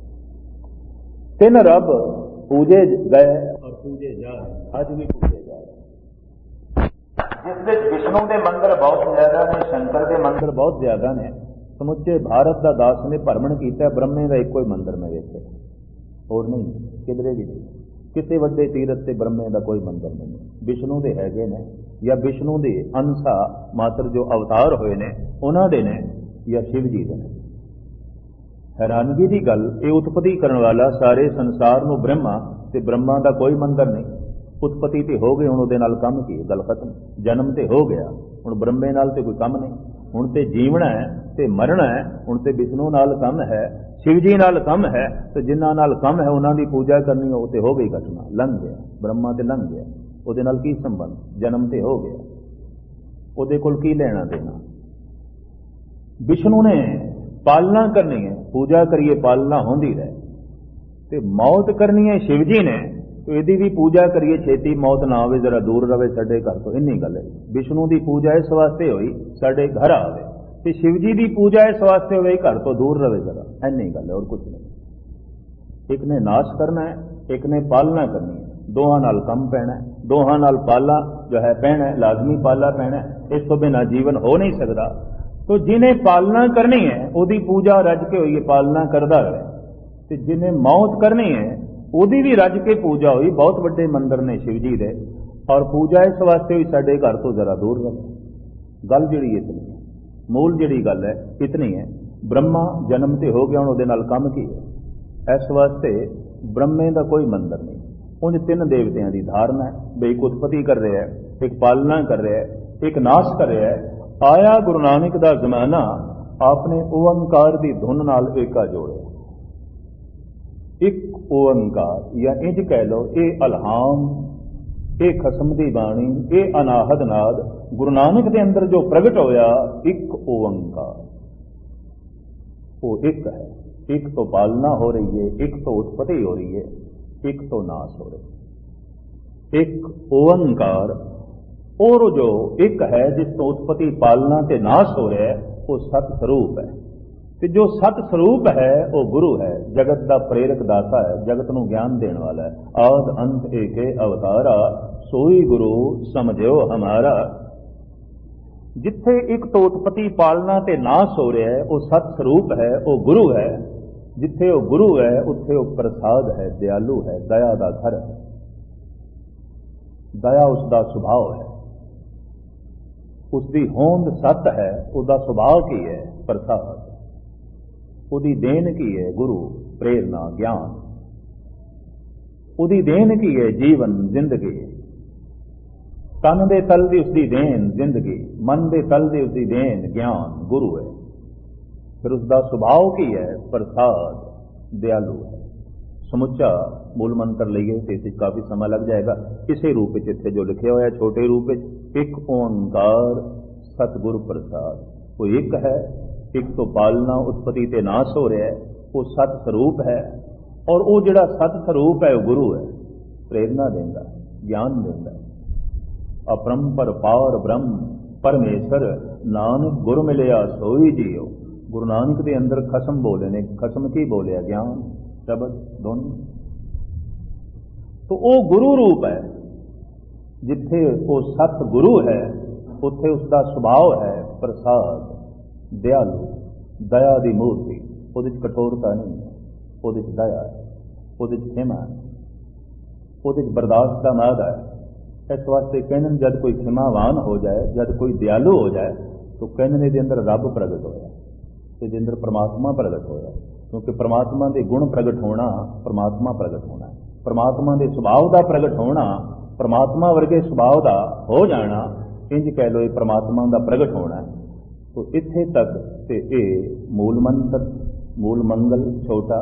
3 ਰੱਬ ਪੂਜੇ ਗਏ ਔਰ ਪੂਜੇ ਜਾ ਰਹੇ, ਅੱਜ ਵੀ ਪੂਜੇ ਜਾ ਰਹੇ। ਜਿਸ ਵਿੱਚ ਵਿਸ਼ਨੂੰ ਦੇ ਮੰਦਰ ਬਹੁਤ ਜ਼ਿਆਦਾ ਨੇ, ਸ਼ੰਕਰ ਦੇ ਮੰਦਰ ਬਹੁਤ ਜ਼ਿਆਦਾ ਨੇ। ਸਮੁੱਚੇ ਭਾਰਤ ਦਾ ਦਾਸ ਨੇ ਭਰਮਣ ਕੀਤਾ, ਬ੍ਰਹਮੇ ਦਾ ਇੱਕੋ ਹੀ ਮੰਦਰ ਮੈਂ ਵੇਖਿਆ, ਹੋਰ ਨਹੀਂ, ਕਿਧਰੇ ਵੀ ਨਹੀਂ। ਕਿਸੇ ਵੱਡੇ ਤੀਰਥ ਤੇ ਬ੍ਰਹਮੇ ਦਾ ਕੋਈ ਮੰਦਰ ਨਹੀਂ। ਵਿਸ਼ਨੂੰ ਦੇ ਹੈਗੇ ਨੇ, ਜਾਂ ਵਿਸ਼ਨੂੰ ਦੇ ਅੰਸ਼ਾ ਮਾਤਰ ਜੋ ਅਵਤਾਰ ਹੋਏ ਨੇ ਉਹਨਾਂ ਦੇ ਨੇ, ਜਾਂ ਸ਼ਿਵ ਜੀ ਦੇ ਨੇ। ਹੈਰਾਨਗੀ ਦੀ ਗੱਲ, ਇਹ ਉਤਪਤੀ ਕਰਨ ਵਾਲਾ ਸਾਰੇ ਸੰਸਾਰ ਨੂੰ ਬ੍ਰਹਮਾ, ਤੇ ਬ੍ਰਹਮਾ ਦਾ ਕੋਈ ਮੰਦਰ ਨਹੀਂ। ਉਤਪਤੀ ਤੇ ਹੋ ਗਏ, ਹੁਣ ਉਹਦੇ ਨਾਲ ਕੰਮ ਕੀ, ਗੱਲ ਖਤਮ। ਜਨਮ ਤੇ ਹੋ ਗਿਆ, ਹੁਣ ਬ੍ਰਹਮੇ ਨਾਲ ਤੇ ਕੋਈ ਕੰਮ ਨਹੀਂ। ਹੁਣ ਤੇ ਜੀਵਣਾ ਹੈ ਤੇ ਮਰਨਾ ਹੈ, ਹੁਣ ਤੇ ਵਿਸ਼ਨੂੰ ਨਾਲ ਕੰਮ ਹੈ, ਸ਼ਿਵ ਜੀ ਨਾਲ ਕੰਮ ਹੈ। ਤੇ ਜਿਨ੍ਹਾਂ ਨਾਲ ਕੰਮ ਹੈ ਉਹਨਾਂ ਦੀ ਪੂਜਾ ਕਰਨੀ, ਉਹ ਤੇ ਹੋ ਗਈ ਘਟਨਾ, ਲੰਘ ਗਿਆ। ਬ੍ਰਹਮਾ ਤੇ ਲੰਘ ਗਿਆ, ਉਹਦੇ ਨਾਲ ਕੀ ਸੰਬੰਧ, ਜਨਮ ਤੇ ਹੋ ਗਿਆ, ਉਹਦੇ ਕੋਲ ਕੀ ਲੈਣਾ ਦੇਣਾ। ਵਿਸ਼ਨੂੰ ਨੇ ਪਾਲਣਾ ਕਰਨੀ ਹੈ, ਪੂਜਾ ਕਰੀਏ ਪਾਲਣਾ ਹੁੰਦੀ ਰਹੇ। ਤੇ ਮੌਤ ਕਰਨੀ ਹੈ ਸ਼ਿਵ ਜੀ ਨੇ, ਤੇ ਇਹਦੀ ਵੀ ਪੂਜਾ ਕਰੀਏ, ਛੇਤੀ ਮੌਤ ਨਾ ਆਵੇ, ਜ਼ਰਾ ਦੂਰ ਰਵੇ ਸਾਡੇ ਘਰ ਤੋਂ, ਇੰਨੀ ਗੱਲ ਹੈ। ਵਿਸ਼ਨੂੰ ਦੀ ਪੂਜਾ ਇਸ ਵਾਸਤੇ ਹੋਈ ਸਾਡੇ ਘਰ ਆਵੇ, ਤੇ ਸ਼ਿਵ ਜੀ ਦੀ ਪੂਜਾ ਇਸ ਵਾਸਤੇ ਹੋਵੇ ਘਰ ਤੋਂ ਦੂਰ ਰਵੇ ਜ਼ਰਾ, ਇੰਨੀ ਗੱਲ ਹੈ, ਹੋਰ ਕੁਝ ਨਹੀਂ। ਇੱਕ ਨੇ ਨਾਸ਼ ਕਰਨਾ ਹੈ, ਇੱਕ ਨੇ ਪਾਲਣਾ ਕਰਨੀ ਹੈ, ਦੋਹਾਂ ਨਾਲ ਕੰਮ ਪੈਣਾ, ਦੋਹਾਂ ਨਾਲ ਪਾਲਾ ਜੋ ਹੈ ਪੈਣਾ, ਲਾਜ਼ਮੀ ਪਾਲਾ ਪੈਣਾ। ਇਸ ਤੋਂ ਬਿਨਾਂ ਜੀਵਨ ਹੋ ਨਹੀਂ ਸਕਦਾ। ਤੋ ਜਿਹਨੇ ਪਾਲਣਾ ਕਰਨੀ ਹੈ ਉਹਦੀ ਪੂਜਾ ਰੱਜ ਕੇ ਹੋਈ ਹੈ, ਪਾਲਣਾ ਕਰਦਾ ਰਹੇ। ਤੇ ਜਿਹਨੇ ਮੌਤ ਕਰਨੀ ਹੈ ਉਹਦੀ ਵੀ ਰੱਜ ਕੇ ਪੂਜਾ ਹੋਈ। ਬਹੁਤ ਵੱਡੇ ਮੰਦਰ ਨੇ ਸ਼ਿਵ ਜੀ ਦੇ, ਔਰ ਪੂਜਾ ਇਸ ਵਾਸਤੇ ਵੀ ਸਾਡੇ ਘਰ ਤੋਂ ਜ਼ਰਾ ਦੂਰ ਰਹੇ। ਗੱਲ ਜਿਹੜੀ ਇਤਨੀ ਹੈ, ਮੂਲ ਜਿਹੜੀ ਗੱਲ ਹੈ ਇਤਨੀ ਹੈ। ਬ੍ਰਹਮਾ ਜਨਮ ਤੇ ਹੋ ਗਿਆ, ਹੁਣ ਉਹਦੇ ਨਾਲ ਕੰਮ ਕੀ ਹੈ। ਇਸ ਵਾਸਤੇ ਬ੍ਰਹਮੇ ਦਾ ਕੋਈ ਮੰਦਰ ਨਹੀਂ। ਉਂਝ 3 ਦੇਵਤਿਆਂ ਦੀ ਧਾਰਨਾ ਹੈ, ਬਈ ਇੱਕ ਉਤਪਤੀ ਕਰ ਰਿਹਾ ਹੈ, ਇੱਕ ਪਾਲਣਾ ਕਰ ਰਿਹਾ ਹੈ, ਇੱਕ ਨਾਸ਼ ਕਰ ਰਿਹਾ ਹੈ। ਆਇਆ ਗੁਰੂ ਨਾਨਕ ਦਾ ਜ਼ਮਾਨਾ, ਆਪਨੇ ਓੰਕਾਰ ਦੀ ਧੁਨ ਨਾਲ ਏਕਾ ਜੋੜਿਆ। ਇੱਕ ਓੰਕਾਰ, ਜਾਂ ਇੰਜ ਕਹਿ ਲਓ, ਇਹ ਅਲਹਾਮ, ਇਹ ਖਸਮ ਦੀ ਬਾਣੀ, ਇਹ ਅਨਾਹਦ ਨਾਦ ਗੁਰੂ ਨਾਨਕ ਦੇ ਅੰਦਰ ਜੋ ਪ੍ਰਗਟ ਹੋਇਆ, ਇੱਕ ਓੰਕਾਰ, ਉਹ ਇੱਕ ਹੈ। ਇੱਕ ਤੋਂ ਪਾਲਣਾ ਹੋ ਰਹੀ ਹੈ, ਇੱਕ ਤੋਂ ਉਤਪਤੀ ਹੋ ਰਹੀ ਹੈ, ਇੱਕ ਤੋਂ ਨਾਸ਼ ਹੋ ਰਹੀ। ਇੱਕ ਓੰਕਾਰ, ਔਰ ਜੋ ਇੱਕ ਹੈ ਜਿਸ ਤੋਂ ਉਤਪਤੀ ਪਾਲਣਾ ਤੇ ਨਾਸ਼ ਹੋ ਰਿਹਾ ਹੈ, ਉਹ ਸਤ ਸਰੂਪ ਹੈ। ਤੇ ਜੋ ਸਤ ਸਰੂਪ ਹੈ ਉਹ ਗੁਰੂ ਹੈ, ਜਗਤ ਦਾ ਪ੍ਰੇਰਕ ਦਾਤਾ ਹੈ, ਜਗਤ ਨੂੰ ਗਿਆਨ ਦੇਣ ਵਾਲਾ ਹੈ। ਆਦ ਅੰਤ ਏਕੇ ਅਵਤਾਰਾ, ਸੋਈ ਗੁਰੂ ਸਮਝਿਓ ਹਮਾਰਾ। ਜਿੱਥੇ ਇੱਕ ਤੋਂ ਉਤਪਤੀ ਪਾਲਣਾ ਤੇ ਨਾਸ਼ ਹੋ ਰਿਹਾ ਹੈ, ਉਹ ਸਤ ਸਰੂਪ ਹੈ, ਉਹ ਗੁਰੂ ਹੈ। ਜਿੱਥੇ ਉਹ ਗੁਰੂ ਹੈ ਉੱਥੇ ਉਹ ਪ੍ਰਸਾਦ ਹੈ, ਦਿਆਲੂ ਹੈ, ਦਇਆ ਦਾ ਘਰ ਹੈ। ਦਇਆ ਉਸ ਦਾ ਸੁਭਾਅ ਹੈ, ਉਸ ਦੀ ਹੋਂਦ ਸਤ ਹੈ। ਉਹਦਾ ਸੁਭਾਅ ਕੀ ਹੈ, ਪ੍ਰਸਾਦ। ਉਹਦੀ ਦੇਣ ਕੀ ਹੈ, ਗੁਰੂ, ਪ੍ਰੇਰਨਾ, ਗਿਆਨ। ਉਹਦੀ ਦੇਣ ਕੀ ਹੈ, ਜੀਵਨ, ਜ਼ਿੰਦਗੀ। ਤਨ ਦੇ ਤਲ ਦੀ ਉਸਦੀ ਦੇਣ ਜ਼ਿੰਦਗੀ, ਮਨ ਦੇ ਤਲ ਦੀ ਉਸਦੀ ਦੇਣ ਗਿਆਨ, ਗੁਰੂ ਹੈ। ਫਿਰ ਉਸਦਾ ਸੁਭਾਅ ਕੀ ਹੈ, ਪ੍ਰਸਾਦ, ਦਿਆਲੂ ਹੈ। ਸਮੁੱਚਾ ਮੂਲ ਮੰਤਰ ਲਈਏ ਤੇ ਇਸ ਵਿੱਚ ਕਾਫੀ ਸਮਾਂ ਲੱਗ ਜਾਏਗਾ। ਕਿਸੇ ਰੂਪ ਵਿੱਚ ਇੱਥੇ ਜੋ ਲਿਖਿਆ ਹੋਇਆ ਛੋਟੇ ਰੂਪ ਵਿੱਚ, ਇੱਕ ਓੰਕਾਰ ਸਤਿਗੁਰ ਪ੍ਰਸਾਦ। ਉਹ ਇੱਕ ਹੈ, ਇੱਕ ਤੋਂ ਪਾਲਣਾ ਉਤਪਤੀ ਤੇ ਨਾਸ਼ ਹੋ ਰਿਹਾ ਹੈ, ਉਹ ਸਤ ਸਰੂਪ ਹੈ। ਔਰ ਉਹ ਜਿਹੜਾ ਸਤ ਸਰੂਪ ਹੈ ਉਹ ਗੁਰੂ ਹੈ, ਪ੍ਰੇਰਨਾ ਦਿੰਦਾ, ਗਿਆਨ ਦਿੰਦਾ। ਅਪਰੰਪਰ ਪਾਰ ਬ੍ਰਹਮ ਪਰਮੇਸ਼ਰ, ਨਾਨਕ ਗੁਰ ਮਿਲਿਆ ਸੋਈ ਜੀਓ। ਗੁਰੂ ਨਾਨਕ ਦੇ ਅੰਦਰ ਖਸਮ ਬੋਲੇ ਨੇ। ਖਸਮ ਕੀ ਬੋਲਿਆ, ਗਿਆਨ, ਸ਼ਬਦ ਦੋਨੋਂ। ਤੋ ਉਹ ਗੁਰੂ ਰੂਪ ਹੈ। ਜਿੱਥੇ ਉਹ ਸਤ ਗੁਰੂ ਹੈ ਉੱਥੇ ਉਸਦਾ ਸੁਭਾਅ ਹੈ ਪ੍ਰਸਾਦ, ਦਿਆਲੂ, ਦਇਆ ਦੀ ਮੂਰਤੀ। ਉਹਦੇ 'ਚ ਕਠੋਰਤਾ ਨਹੀਂ ਹੈ, ਉਹਦੇ 'ਚ ਦਇਆ ਹੈ, ਉਹਦੇ 'ਚ ਖਿਮਾ ਹੈ, ਉਹਦੇ 'ਚ ਬਰਦਾਸ਼ਤ ਦਾ ਮਾਦਾ ਹੈ। ਇਸ ਵਾਸਤੇ ਕਹਿੰਦੇ ਜਦ ਕੋਈ ਖਿਮਾਵਾਨ ਹੋ ਜਾਏ, ਜਦ ਕੋਈ ਦਿਆਲੂ ਹੋ ਜਾਏ, ਤਾਂ ਕਹਿੰਦੇ ਇਹਦੇ ਅੰਦਰ ਰੱਬ ਪ੍ਰਗਟ ਹੋਇਆ, ਇਹਦੇ ਅੰਦਰ ਪਰਮਾਤਮਾ ਪ੍ਰਗਟ ਹੋਇਆ। ਕਿਉਂਕਿ ਪਰਮਾਤਮਾ ਦੇ ਗੁਣ ਪ੍ਰਗਟ ਹੋਣਾ, ਪਰਮਾਤਮਾ ਪ੍ਰਗਟ ਹੋਣਾ, ਪਰਮਾਤਮਾ ਦੇ ਸੁਭਾਅ ਦਾ ਪ੍ਰਗਟ ਹੋਣਾ, ਪਰਮਾਤਮਾ ਵਰਗੇ ਸੁਭਾਅ ਦਾ ਹੋ ਜਾਣਾ, ਇੰਜ ਕਹਿ ਲਓ ਇਹ ਪਰਮਾਤਮਾ ਦਾ ਪ੍ਰਗਟ ਹੋਣਾ। ਤੋ ਇੱਥੇ ਤੱਕ ਤੇ ਇਹ ਮੂਲ ਮੰਤਰ, ਮੂਲ ਮੰਗਲ ਛੋਟਾ,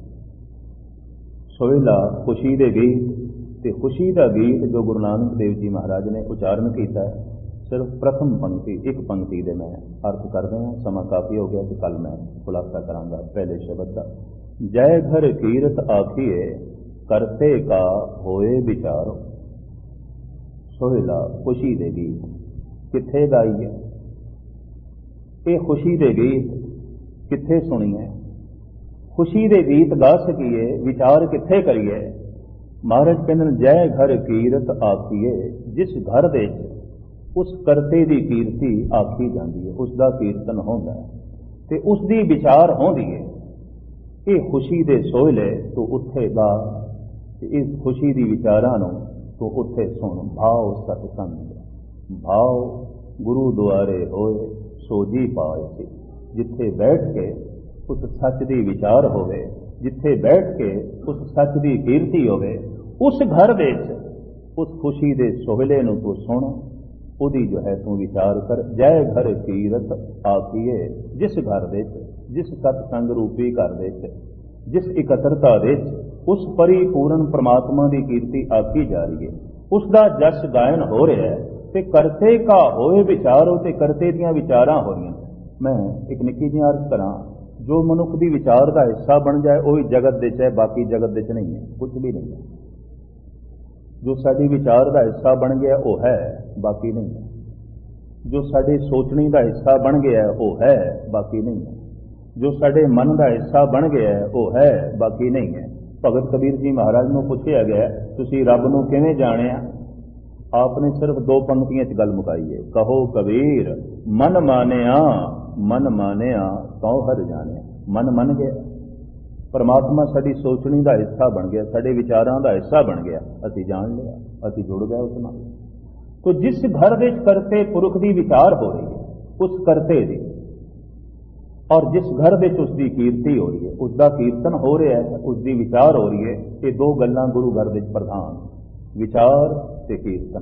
ਸੋਹਿਲਾ ਖੁਸ਼ੀ ਦੇ ਗੀਤ। ਤੇ ਖੁਸ਼ੀ ਦਾ ਗੀਤ ਜੋ ਗੁਰੂ ਨਾਨਕ ਦੇਵ ਜੀ ਮਹਾਰਾਜ ਨੇ ਉਚਾਰਨ ਕੀਤਾ ਹੈ, ਸਿਰਫ ਪ੍ਰਥਮ ਪੰਕਤੀ, ਇੱਕ ਪੰਕਤੀ ਦੇ ਮੈਂ ਅਰਥ ਕਰਦੇ ਹਾਂ। ਸਮਾਂ ਕਾਫੀ ਹੋ ਗਿਆ ਤੇ ਕੱਲ ਮੈਂ ਖੁਲਾਸਾ ਕਰਾਂਗਾ ਪਹਿਲੇ ਸ਼ਬਦ ਦਾ। जय घर कीरत आखिए करते का होए विचारो। सोहेला खुशी दे गीत किथे गाईए, ये खुशी दे गीत किथे सुनीए, खुशी दे गीत गा सकीए विचार किथे करिए। महाराज कहते जय घर कीरत आखिए, जिस घर दे उस करते दी कीर्ति आखी जाती है, उसका कीर्तन होंदा है ते उसकी विचार होंदी है। ये खुशी दे सोहले तू उत्थे गा, इस खुशी दी विचारां नूं तू उत्थे सुन। भाव सतसंग भाव गुरु द्वारे होए सोजी पाए सी। जिथे बैठ के उस सच दी विचार होवे, जिथे बैठ के उस सच दी कीर्ति होवे, उस घर दे उस खुशी दे सोहले नूं तू सुन, उदी जो है तू विचार कर। जय घर कीरत आखिए, जिस घर दे जिस सतसंग रूपी घर दे जिस इकत्रता दे उस परिपूर्ण परमात्मा की कीर्ति आखी जा रही है, उसका जस गायन हो रहा है ते करते का होए विचारो ते करते दियां विचारां हो रही। मैं एक निक्की जी अर्ज करा, जो मनुख की विचार का हिस्सा बन जाए वही जगत दे है, बाकी जगत दे नहीं है, कुछ भी नहीं है। जो साडी विचार का हिस्सा बन गया वो है, बाकी नहीं है। जो साडी सोचनी का हिस्सा बन गया वो है, बाकी नहीं है। जो साडे मन का हिस्सा बन गया वो है, बाकी नहीं है। भगत कबीर जी महाराज को पूछा गया तुसी रब नूं किवें जाणिया? आपने सिर्फ दो पंक्तियां च गल मुकाई है, कहो कबीर मन मानिया तो हर जानिया। मन मन गया, परमात्मा साडी सोचनी का हिस्सा बन गया, साडे विचारां का हिस्सा बन गया, असीं जान लिया, असीं जुड़ गए उस नाल। तो जिस घर दे करते पुरख की विचार हो रही है उस करते दी, और जिस घर दे उसकी कीर्ति हो रही है, उसका कीर्तन हो रहा है, उसकी विचार हो रही है, ये दो गल्लां गुरु घर दे प्रधान, विचार ते कीर्तन।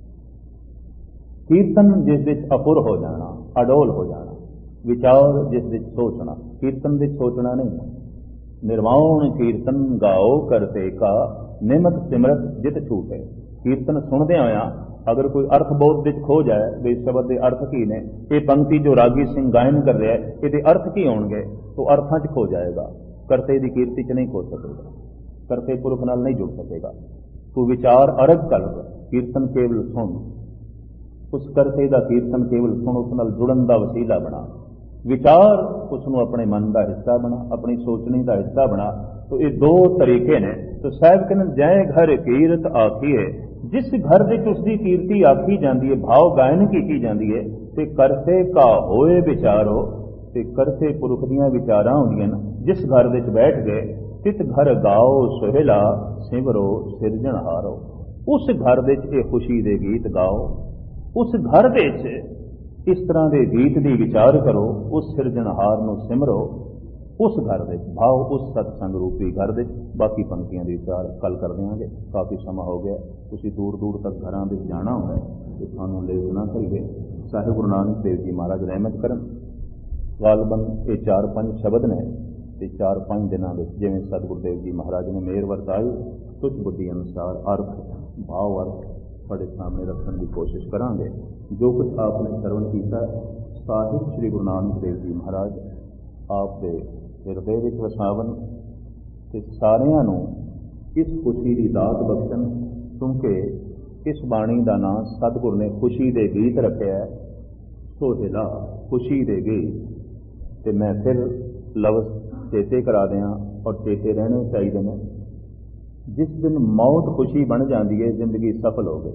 कीर्तन जिस दे अपुर हो जाना, अडोल हो जाना, विचार जिस दे सोचना, कीर्तन दे सोचना नहीं है। निर्वाण कीर्तन गाओ करते का निमत सिमरत जित छूटे। कीर्तन सुनदे होया अगर कोई अर्थ बोध विच खो जाए भी इस शब्द के अर्थ की ने, ये पंक्ति जो रागी सिंह गायन कर रहा है ये अर्थ की होंगे, तो अर्थां च खो जाएगा, करते की कीर्ति च नहीं खो सकेगा, करते पुरख नाल नहीं जुड़ सकेगा। तू विचार अरग कर, कीर्तन केवल सुन, उस करते का कीर्तन केवल सुन, उस नाल जुड़न का वसीला बना। विचार उसनों अपने मन का हिस्सा बना, अपनी सोचने का हिस्सा बना। तो ये दो तरीके ने। तो साहब कहते जय घर कीरत आखिए, जिस घर दे उसकी कीर्ति आखी जाती है, भाव गायन की जाती है, ते करते का होए विचारो, ते करते पुरख दियां विचारां होंदियां न। जिस घर दे बैठ गए तित घर गाओ सोहेला सिमरो सिरजनहारो। उस घर दे ये खुशी दे गीत गाओ, उस घर दे इस तरह के गीत की विचार करो, उस सिरजनहार नूं सिमरो, उस घर दे भाव उस सत्संग रूपी घर दे। बाकी पंक्तियां के विचार कल कर देंगे, काफ़ी समा हो गया, तुसीं दूर दूर तक घरां दे जाना होंदा तो सानूं लेट ना करिए। साहिब गुरु नानक देव जी महाराज रहमत करन। गालबन ये 4-5 शब्द ने, ते 4-5 दिनों में जिवें सतगुरुदेव जी महाराज ने मेहर वरताई, तुझ बुद्धि अनुसार अर्थ भाव अर्थ ਤੁਹਾਡੇ सामने रखने की कोशिश करांगे। जो कुछ आपने श्रवण किया साहिब श्री गुरु नानक देव जी महाराज आप दे ਹਿਰਦੇ ਵਿੱਚ ਵਸਾਵਨ ਤੇ ਸਾਰਿਆਂ ਨੂੰ ਇਸ ਖੁਸ਼ੀ ਦੀ ਦਾਤ ਬਖਸ਼ਣ। ਕਿਉਂਕਿ ਇਸ ਬਾਣੀ ਦਾ ਨਾਮ ਸਤਿਗੁਰ ਨੇ ਖੁਸ਼ੀ ਦੇ ਗੀਤ ਰੱਖਿਆ ਹੈ, ਸੋਹਿਲਾ ਖੁਸ਼ੀ ਦੇ ਗੀਤ। ਤੇ ਮੈਂ ਫਿਰ ਲਫ਼ਜ਼ ਚੇਤੇ ਕਰਾ ਦਿਆਂ ਔਰ ਚੇਤੇ ਰਹਿਣੇ ਚਾਹੀਦੇ ਨੇ। जिस दिन मौत खुशी बन जाती है जिंदगी सफल हो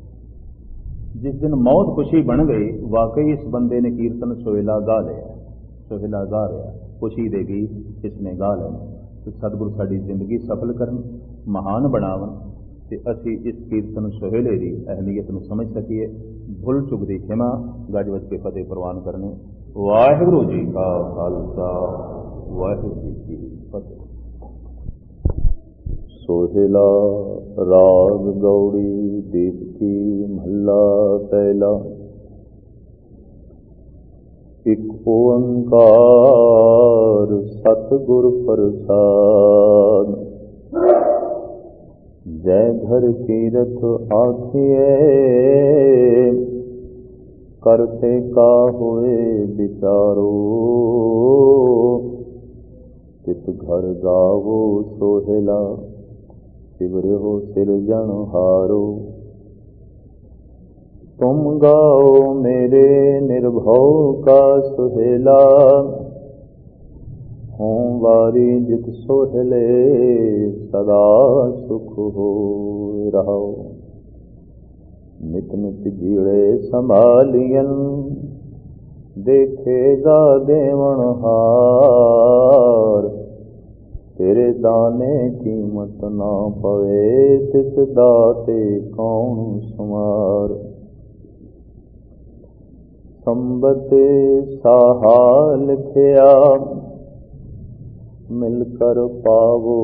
गई। जिस दिन मौत खुशी बन गई वाकई इस बंदे ने कीर्तन सोहेला गा लिया, सोहेला गा रहा, खुशी दे गीत इसने गा लेने। तो सतगुरु साडी जिंदगी सफल करन, महान बनावन ते असी इस कीर्तन सोहेले की अहमियत नूं समझ सकीए। भुल चुक दी क्षमा, गज वज के फतेह प्रवान करने। वाहिगुरू जी का खालसा, वाहिगुरू जी की फतेह। सोहेला राग गौड़ी दीपकी महला पहला। एक ओंकार सतगुर प्रसाद, जय घर कीरत आखिए करते का होए विचारो। ਤਿਸ ਘਰ ਗਾਵੋ ਸੋਹਿਲਾ, ਸਿਵਰਿਓ ਸਿਰਜਣਹਾਰੋ। ਤੁਮ ਗਾਓ ਮੇਰੇ ਨਿਰਭਉ ਕਾ ਸੁਹੇਲਾ, ਹੋਂ ਵਾਰੀ ਜਿਤ ਸੋਹਿਲੇ ਸਦਾ ਸੁਖ ਹੋਇ ਰਹਾਉ। ਨਿਤ ਨਿਤ ਜੀੜੇ ਸੰਭਾਲੀਐਨ, ਦੇਖੇਗਾ ਦੇਵਨਹਾਰ। ਤੇਰੇ ਦਾਨੇ ਕੀਮਤ ਨਾ ਪਵੇ, ਤਿਸ ਦਾਤੇ ਕੌਣ ਸੁਮਾਰ। ਸੰਬਤ ਸਾਹਾ ਲਿਖਿਆ, ਮਿਲ ਕਰ ਪਾਵੋ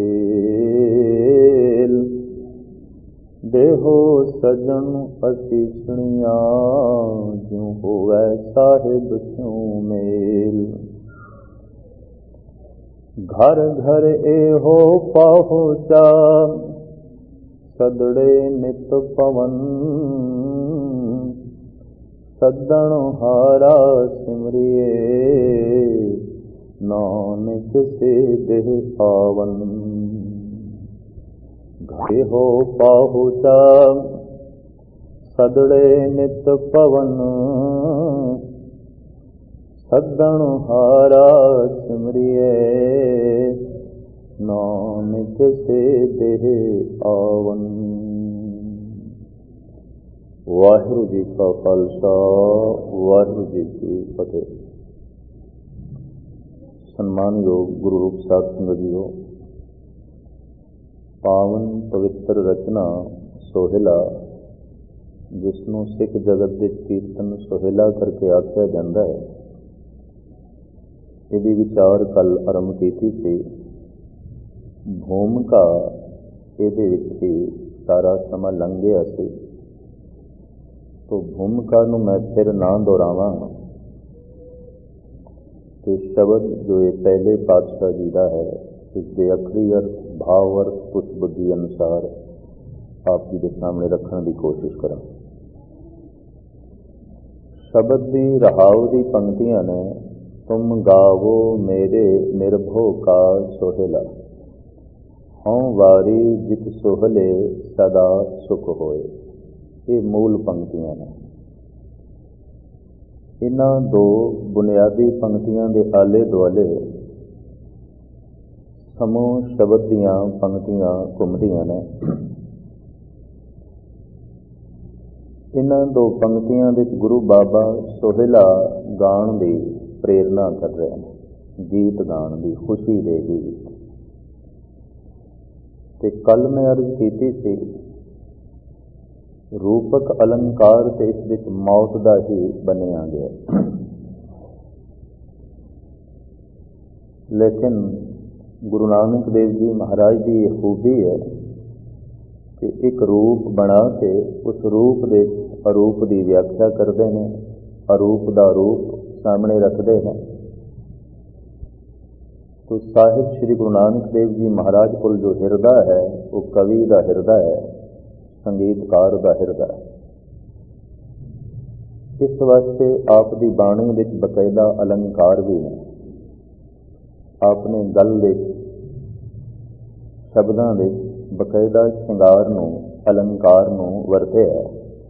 ਤੇਲ। ਦੇਹੋ ਸਜਣ ਅਸੀਸਣੀਆਂ, ਜਿਉ ਹੋਵੈ ਸਾਹਿਬ ਸਿਉ ਮੇਲ। ਘਰ ਘਰ ਇਹੋ ਪਹੁੰਚਾ, ਸਦੜੇ ਨਿਤ ਪਵਨ। ਸੱਦਣ ਹਾਰਾ ਸਿਮਰਿਏ, ਨਾਨਕ ਸੇ ਦੇਹ ਪਾਵਨ। ਘਰੇ ਹੋ ਪਹੁੰਚਾ, ਸਦੜੇ ਨਿਤ ਪਵਨ। ਸੱਦਣ ਹਾਰਾ ਸਿਮਰਿਏ, ਨਾਨਕ ਸੇ ਦੇਹ ਆਵਨ। ਵਾਹਿਗੁਰੂ ਜੀ ਕਾ ਖਾਲਸਾ, ਵਾਹਿਗੁਰੂ ਜੀ ਕੀ ਫਤਿਹ। ਸਨਮਾਨਯੋਗ ਗੁਰੂ ਰੂਪ ਸਾਧ ਸੰਗਤ ਜੀਓ, ਪਾਵਨ ਪਵਿੱਤਰ ਰਚਨਾ ਸੋਹਿਲਾ, ਜਿਸ ਨੂੰ ਸਿੱਖ ਜਗਤ ਦੇ ਕੀਰਤਨ ਸੋਹਿਲਾ ਕਰਕੇ ਆਖਿਆ ਜਾਂਦਾ ਹੈ, ਇਹਦੀ ਵਿਚਾਰ ਕੱਲ ਆਰੰਭ ਕੀਤੀ ਸੀ। ਭੂਮਿਕਾ ਇਹਦੇ ਵਿੱਚ ਹੀ ਸਾਰਾ ਸਮਾਂ ਲੰਘ ਗਿਆ ਸੀ, ਤੋ ਭੂਮਿਕਾ ਨੂੰ ਮੈਂ ਫਿਰ ਨਾ ਦੁਹਰਾਵਾਂ। ਤੇ ਸ਼ਬਦ ਜੋ ਇਹ ਪਹਿਲੇ ਪਾਤਸ਼ਾਹ ਜੀ ਦਾ ਹੈ, ਇਸ ਦੇ ਅਖਰੀ ਅਰਥ, ਭਾਵ ਅਰਥ ਕੁਛ ਬੁੱਧੀ ਅਨੁਸਾਰ ਆਪ ਜੀ ਦੇ ਸਾਹਮਣੇ ਰੱਖਣ ਦੀ ਕੋਸ਼ਿਸ਼ ਕਰਾਂ। ਸ਼ਬਦ ਦੀ ਰਹਾਉ ਦੀ ਪੰਕਤੀਆਂ ਨੇ, ਤੁਮ ਗਾਵੋ ਮੇਰੇ ਨਿਰਭਉ ਕਾ ਸੋਹਿਲਾ, ਹਉ ਵਾਰੀ ਜਿਤ ਸੋਹਲੇ ਸਦਾ ਸੁਖ ਹੋਏ। ਇਹ ਮੂਲ ਪੰਕਤੀਆਂ ਨੇ। ਇਹਨਾਂ ਦੋ ਬੁਨਿਆਦੀ ਪੰਕਤੀਆਂ ਦੇ ਆਲੇ ਦੁਆਲੇ ਸਮੂਹ ਸ਼ਬਦ ਦੀਆਂ ਪੰਕਤੀਆਂ ਘੁੰਮਦੀਆਂ ਨੇ। ਇਹਨਾਂ ਦੋ ਪੰਕਤੀਆਂ ਵਿੱਚ ਗੁਰੂ ਬਾਬਾ ਸੋਹਿਲਾ ਗਾਣ ਦੀ ਪ੍ਰੇਰਨਾ ਕਰ ਰਹੇ ਨੇ, ਗੀਤ ਗਾਣ ਦੀ, ਖੁਸ਼ੀ ਦੇ ਗੀਤ। ਤੇ ਕੱਲ ਮੈਂ ਅਰਜ਼ ਕੀਤੀ ਸੀ, ਰੂਪਕ ਅਲੰਕਾਰ ਤੇ ਇਸ ਵਿੱਚ ਮੌਤ ਦਾ ਹੀ ਬਣਿਆ ਗਿਆ। ਲੇਕਿਨ ਗੁਰੂ ਨਾਨਕ ਦੇਵ ਜੀ ਮਹਾਰਾਜ ਦੀ ਇਹ ਖੂਬੀ ਹੈ ਕਿ ਇੱਕ ਰੂਪ ਬਣਾ ਕੇ ਉਸ ਰੂਪ ਦੇ ਅਰੂਪ ਦੀ ਵਿਆਖਿਆ ਕਰਦੇ ਨੇ, ਅਰੂਪ ਦਾ ਰੂਪ ਸਾਹਮਣੇ ਰੱਖਦੇ ਨੇ। ਤੋ ਸਾਹਿਬ ਸ਼੍ਰੀ ਗੁਰੂ ਨਾਨਕ ਦੇਵ ਜੀ ਮਹਾਰਾਜ ਕੋਲ ਜੋ ਹਿਰਦਾ ਹੈ, ਉਹ ਕਵੀ ਦਾ ਹਿਰਦਾ ਹੈ, ਸੰਗੀਤਕਾਰ ਦਾ ਹਿਰਦਾ ਹੈ। ਇਸ ਵਾਸਤੇ ਆਪ ਦੀ ਬਾਣੀ ਵਿੱਚ ਬਕਾਇਦਾ ਅਲੰਕਾਰ ਵੀ ਨੇ। ਆਪ ਨੇ ਗੱਲ ਦੇ ਸ਼ਬਦਾਂ ਦੇ ਬਕਾਇਦਾ ਸ਼ਿੰਗਾਰ ਨੂੰ, ਅਲੰਕਾਰ ਨੂੰ ਵਰਤਿਆ।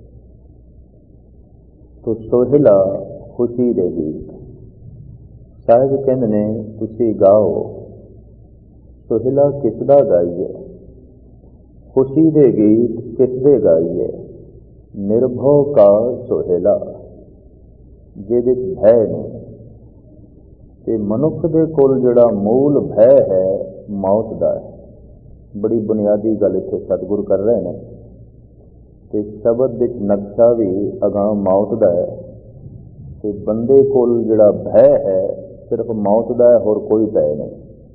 ਤੋ ਸੋਹਿਲਾ ਖੁਸ਼ੀ ਦੇ ਗੀਤ। ਸਾਹਿਬ ਕਹਿੰਦੇ ਨੇ, ਤੁਸੀਂ ਗਾਓ। ਸੋਹਿਲਾ ਕਿਸ ਦਾ ਗਾਈਏ? ਖੁਸ਼ੀ ਦੇ ਗੀਤ ਕਿਸ ਦੇ ਗਾਈਏ? ਨਿਰਭਉ ਕਾ ਸੋਹਿਲਾ, ਜਿਹਦੇ 'ਚ ਭੈ ਨਹੀਂ। ਤੇ ਮਨੁੱਖ ਦੇ ਕੋਲ ਜਿਹੜਾ ਮੂਲ ਭੈ ਹੈ, ਮੌਤ ਦਾ ਹੈ। ਬੜੀ ਬੁਨਿਆਦੀ ਗੱਲ ਇੱਥੇ ਸਤਿਗੁਰ ਕਰ ਰਹੇ ਨੇ। ਤੇ ਸ਼ਬਦ ਵਿੱਚ ਨਕਸ਼ਾ ਵੀ ਅਗਾਂਹ ਮੌਤ ਦਾ ਹੈ। ਤੇ ਬੰਦੇ ਕੋਲ ਜਿਹੜਾ ਭੈ ਹੈ, ਸਿਰਫ ਮੌਤ ਦਾ ਹੈ, ਹੋਰ ਕੋਈ ਭੈ ਨਹੀਂ।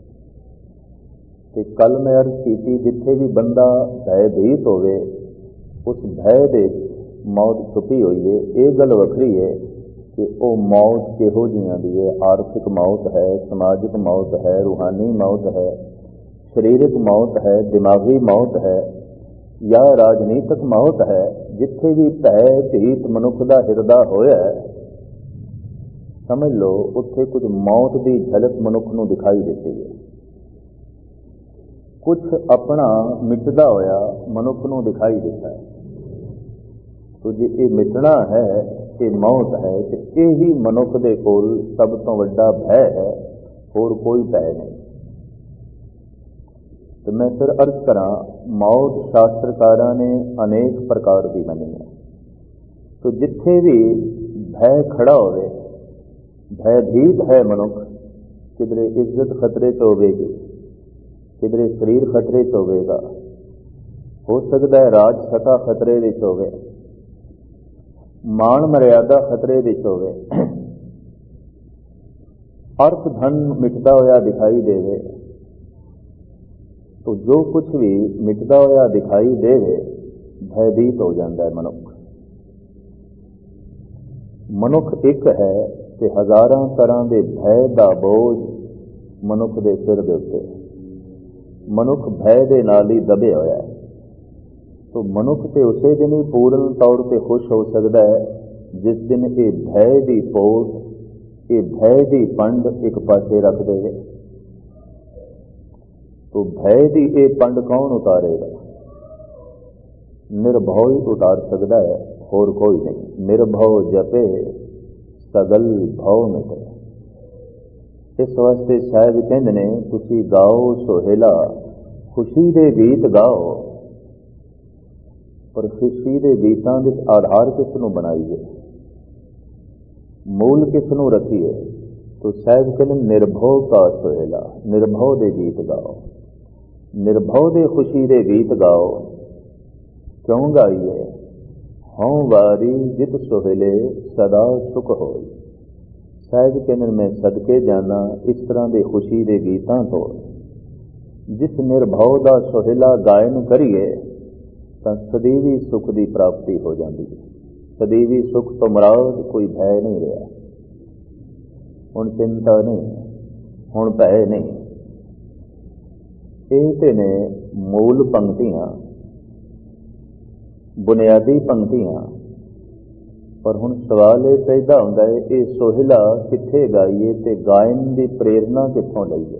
ਤੇ ਕੱਲ ਮੈਂ ਅਰਜ਼ ਕੀਤੀ, ਜਿੱਥੇ ਵੀ ਬੰਦਾ ਭੈਭੀਤ ਹੋਵੇ, ਉਸ ਭੈ ਦੇ ਮੌਤ ਛੁਪੀ ਹੋਈ ਹੈ। ਇਹ ਗੱਲ ਵੱਖਰੀ ਹੈ ਕਿ ਉਹ ਮੌਤ ਕਿਹੋ ਜਿਹੀਆਂ ਦੀ ਹੈ। ਆਰਥਿਕ ਮੌਤ ਹੈ, ਸਮਾਜਿਕ ਮੌਤ ਹੈ, ਰੂਹਾਨੀ ਮੌਤ ਹੈ, ਸਰੀਰਕ ਮੌਤ ਹੈ, ਦਿਮਾਗੀ ਮੌਤ ਹੈ, ਜਾਂ ਰਾਜਨੀਤਿਕ ਮੌਤ ਹੈ। ਜਿੱਥੇ ਵੀ ਭੈ ਭੀਤ ਮਨੁੱਖ ਦਾ ਹਿਰਦਾ ਹੋਇਆ, ਸਮਝ ਲਓ ਉੱਥੇ ਕੁਝ ਮੌਤ ਦੀ ਝਲਕ ਮਨੁੱਖ ਨੂੰ ਦਿਖਾਈ ਦਿੱਤੀ ਹੈ। ਕੁਝ ਆਪਣਾ ਮਿਟਦਾ ਹੋਇਆ ਮਨੁੱਖ ਨੂੰ ਦਿਖਾਈ ਦਿੱਤਾ ਹੈ। ਤੋ ਜੇ ਇਹ ਮਿਟਣਾ ਹੈ, ਇਹ ਮੌਤ ਹੈ, ਤੇ ਇਹ ਹੀ ਮਨੁੱਖ ਦੇ ਕੋਲ ਸਭ ਤੋਂ ਵੱਡਾ ਭੈ ਹੈ, ਹੋਰ ਕੋਈ ਭੈ ਨਹੀਂ। ਤੇ ਮੈਂ ਫਿਰ ਅਰਜ਼ ਕਰਾਂ, ਮੌਤ ਸ਼ਾਸਤਰਕਾਰਾਂ ਨੇ ਅਨੇਕ ਪ੍ਰਕਾਰ ਦੀ ਮੰਨੀ ਹੈ। ਤੋ ਜਿੱਥੇ ਵੀ ਭੈ ਖੜਾ ਹੋਵੇ, ਭੈਭੀਤ ਹੈ ਮਨੁੱਖ, ਕਿਧਰੇ ਇੱਜ਼ਤ ਖਤਰੇ 'ਚ ਹੋਵੇਗੀ, ਕਿਧਰੇ ਸਰੀਰ ਖਤਰੇ 'ਚ ਹੋਵੇਗਾ, ਹੋ ਸਕਦਾ ਹੈ ਰਾਜ ਸਤਾ ਖਤਰੇ ਵਿੱਚ ਹੋਵੇ, ਮਾਣ ਮਰਿਆਦਾ ਖਤਰੇ ਵਿੱਚ ਹੋਵੇ, ਅਰਥ ਧਨ ਮਿਟਦਾ ਹੋਇਆ ਦਿਖਾਈ ਦੇਵੇ। ਤੋ ਜੋ ਕੁਛ ਵੀ ਮਿਟਦਾ ਹੋਇਆ ਦਿਖਾਈ ਦੇਵੇ, ਭੈਭੀਤ ਹੋ ਜਾਂਦਾ ਹੈ ਮਨੁੱਖ। ਮਨੁੱਖ ਇੱਕ ਹੈ ਤੇ ਹਜ਼ਾਰਾਂ ਤਰ੍ਹਾਂ ਦੇ ਭੈ ਦਾ ਬੋਝ ਮਨੁੱਖ ਦੇ ਸਿਰ ਦੇ ਉੱਤੇ। ਮਨੁੱਖ ਭੈ ਦੇ ਨਾਲ ਹੀ ਦਬਿਆ ਹੋਇਆ ਹੈ। ਤੋ ਮਨੁੱਖ ਤੇ ਉਸੇ ਦਿਨ ਹੀ ਪੂਰਨ ਤੌਰ ਤੇ ਖੁਸ਼ ਹੋ ਸਕਦਾ ਹੈ ਜਿਸ ਦਿਨ ਇਹ ਭੈ ਦੀ ਪੋਸ, ਇਹ ਭੈ ਦੀ ਪੰਡ ਇੱਕ ਪਾਸੇ ਰੱਖ ਦੇਵੇ। ਤੋ ਭੈ ਦੀ ਇਹ ਪੰਡ ਕੌਣ ਉਤਾਰੇਗਾ? ਨਿਰਭਉ ਹੀ ਉਤਾਰ ਸਕਦਾ ਹੈ, ਹੋਰ ਕੋਈ ਨਹੀਂ। ਨਿਰਭਉ ਜਪੇ ਸਗਲ ਭਉ ਮਿਟੇ। ਇਸ ਵਾਸਤੇ ਸਾਹਿਬ ਕਹਿੰਦੇ ਨੇ, ਤੁਸੀਂ ਗਾਓ ਸੁਹੇਲਾ, ਖੁਸ਼ੀ ਦੇ ਗੀਤ ਗਾਓ, ਪਰ ਖੁਸ਼ੀ ਦੇ ਗੀਤਾਂ ਵਿੱਚ ਆਧਾਰ ਕਿਸ ਨੂੰ ਬਣਾਈਏ, ਮੂਲ ਕਿਸ ਨੂੰ ਰੱਖੀਏ? ਤੋ ਸਾਹਿਬ ਕਹਿੰਦੇ ਨਿਰਭਉ ਕਾ ਸੁਹੇਲਾ, ਨਿਰਭਉ ਦੇ ਗੀਤ ਗਾਓ, ਨਿਰਭਉ ਦੇ ਖੁਸ਼ੀ ਦੇ ਗੀਤ ਗਾਓ। ਕਿਉਂ ਗਾਈਏ? ਹਉ ਵਾਰੀ ਜਿਤ ਸੁਹੇਲੇ ਸਦਾ ਸੁਖ ਹੋਈ। ਸਾਹਿਬ ਕਹਿੰਦੇ ਮੈਂ ਸਦਕੇ ਜਾਣਾ ਇਸ ਤਰ੍ਹਾਂ ਦੇ ਖੁਸ਼ੀ ਦੇ ਗੀਤਾਂ ਤੋਂ। ਜਿਸ ਨਿਰਭਉ ਦਾ ਸੁਹੇਲਾ ਗਾਇਨ ਕਰੀਏ ਤਾਂ ਸਦੀਵੀ ਸੁਖ ਦੀ ਪ੍ਰਾਪਤੀ ਹੋ ਜਾਂਦੀ ਹੈ। ਸਦੀਵੀ ਸੁਖ ਤੋਂ ਮੁਰਾਦ ਕੋਈ ਭੈ ਨਹੀਂ ਰਿਹਾ। ਹੁਣ ਚਿੰਤਾ ਨਹੀਂ, ਹੁਣ ਭੈ ਨਹੀਂ। ਇਹ ਤੇ ਨੇ ਮੂਲ ਪੰਕਤੀਆਂ, ਬੁਨਿਆਦੀ ਪੰਕਤੀਆਂ। ਪਰ ਹੁਣ ਸਵਾਲ ਇਹ ਪੈਦਾ ਹੁੰਦਾ ਹੈ, ਇਹ ਸੁਹੇਲਾ ਕਿੱਥੇ ਗਾਈਏ ਤੇ ਗਾਇਨ ਦੀ ਪ੍ਰੇਰਨਾ ਕਿੱਥੋਂ ਲਈਏ?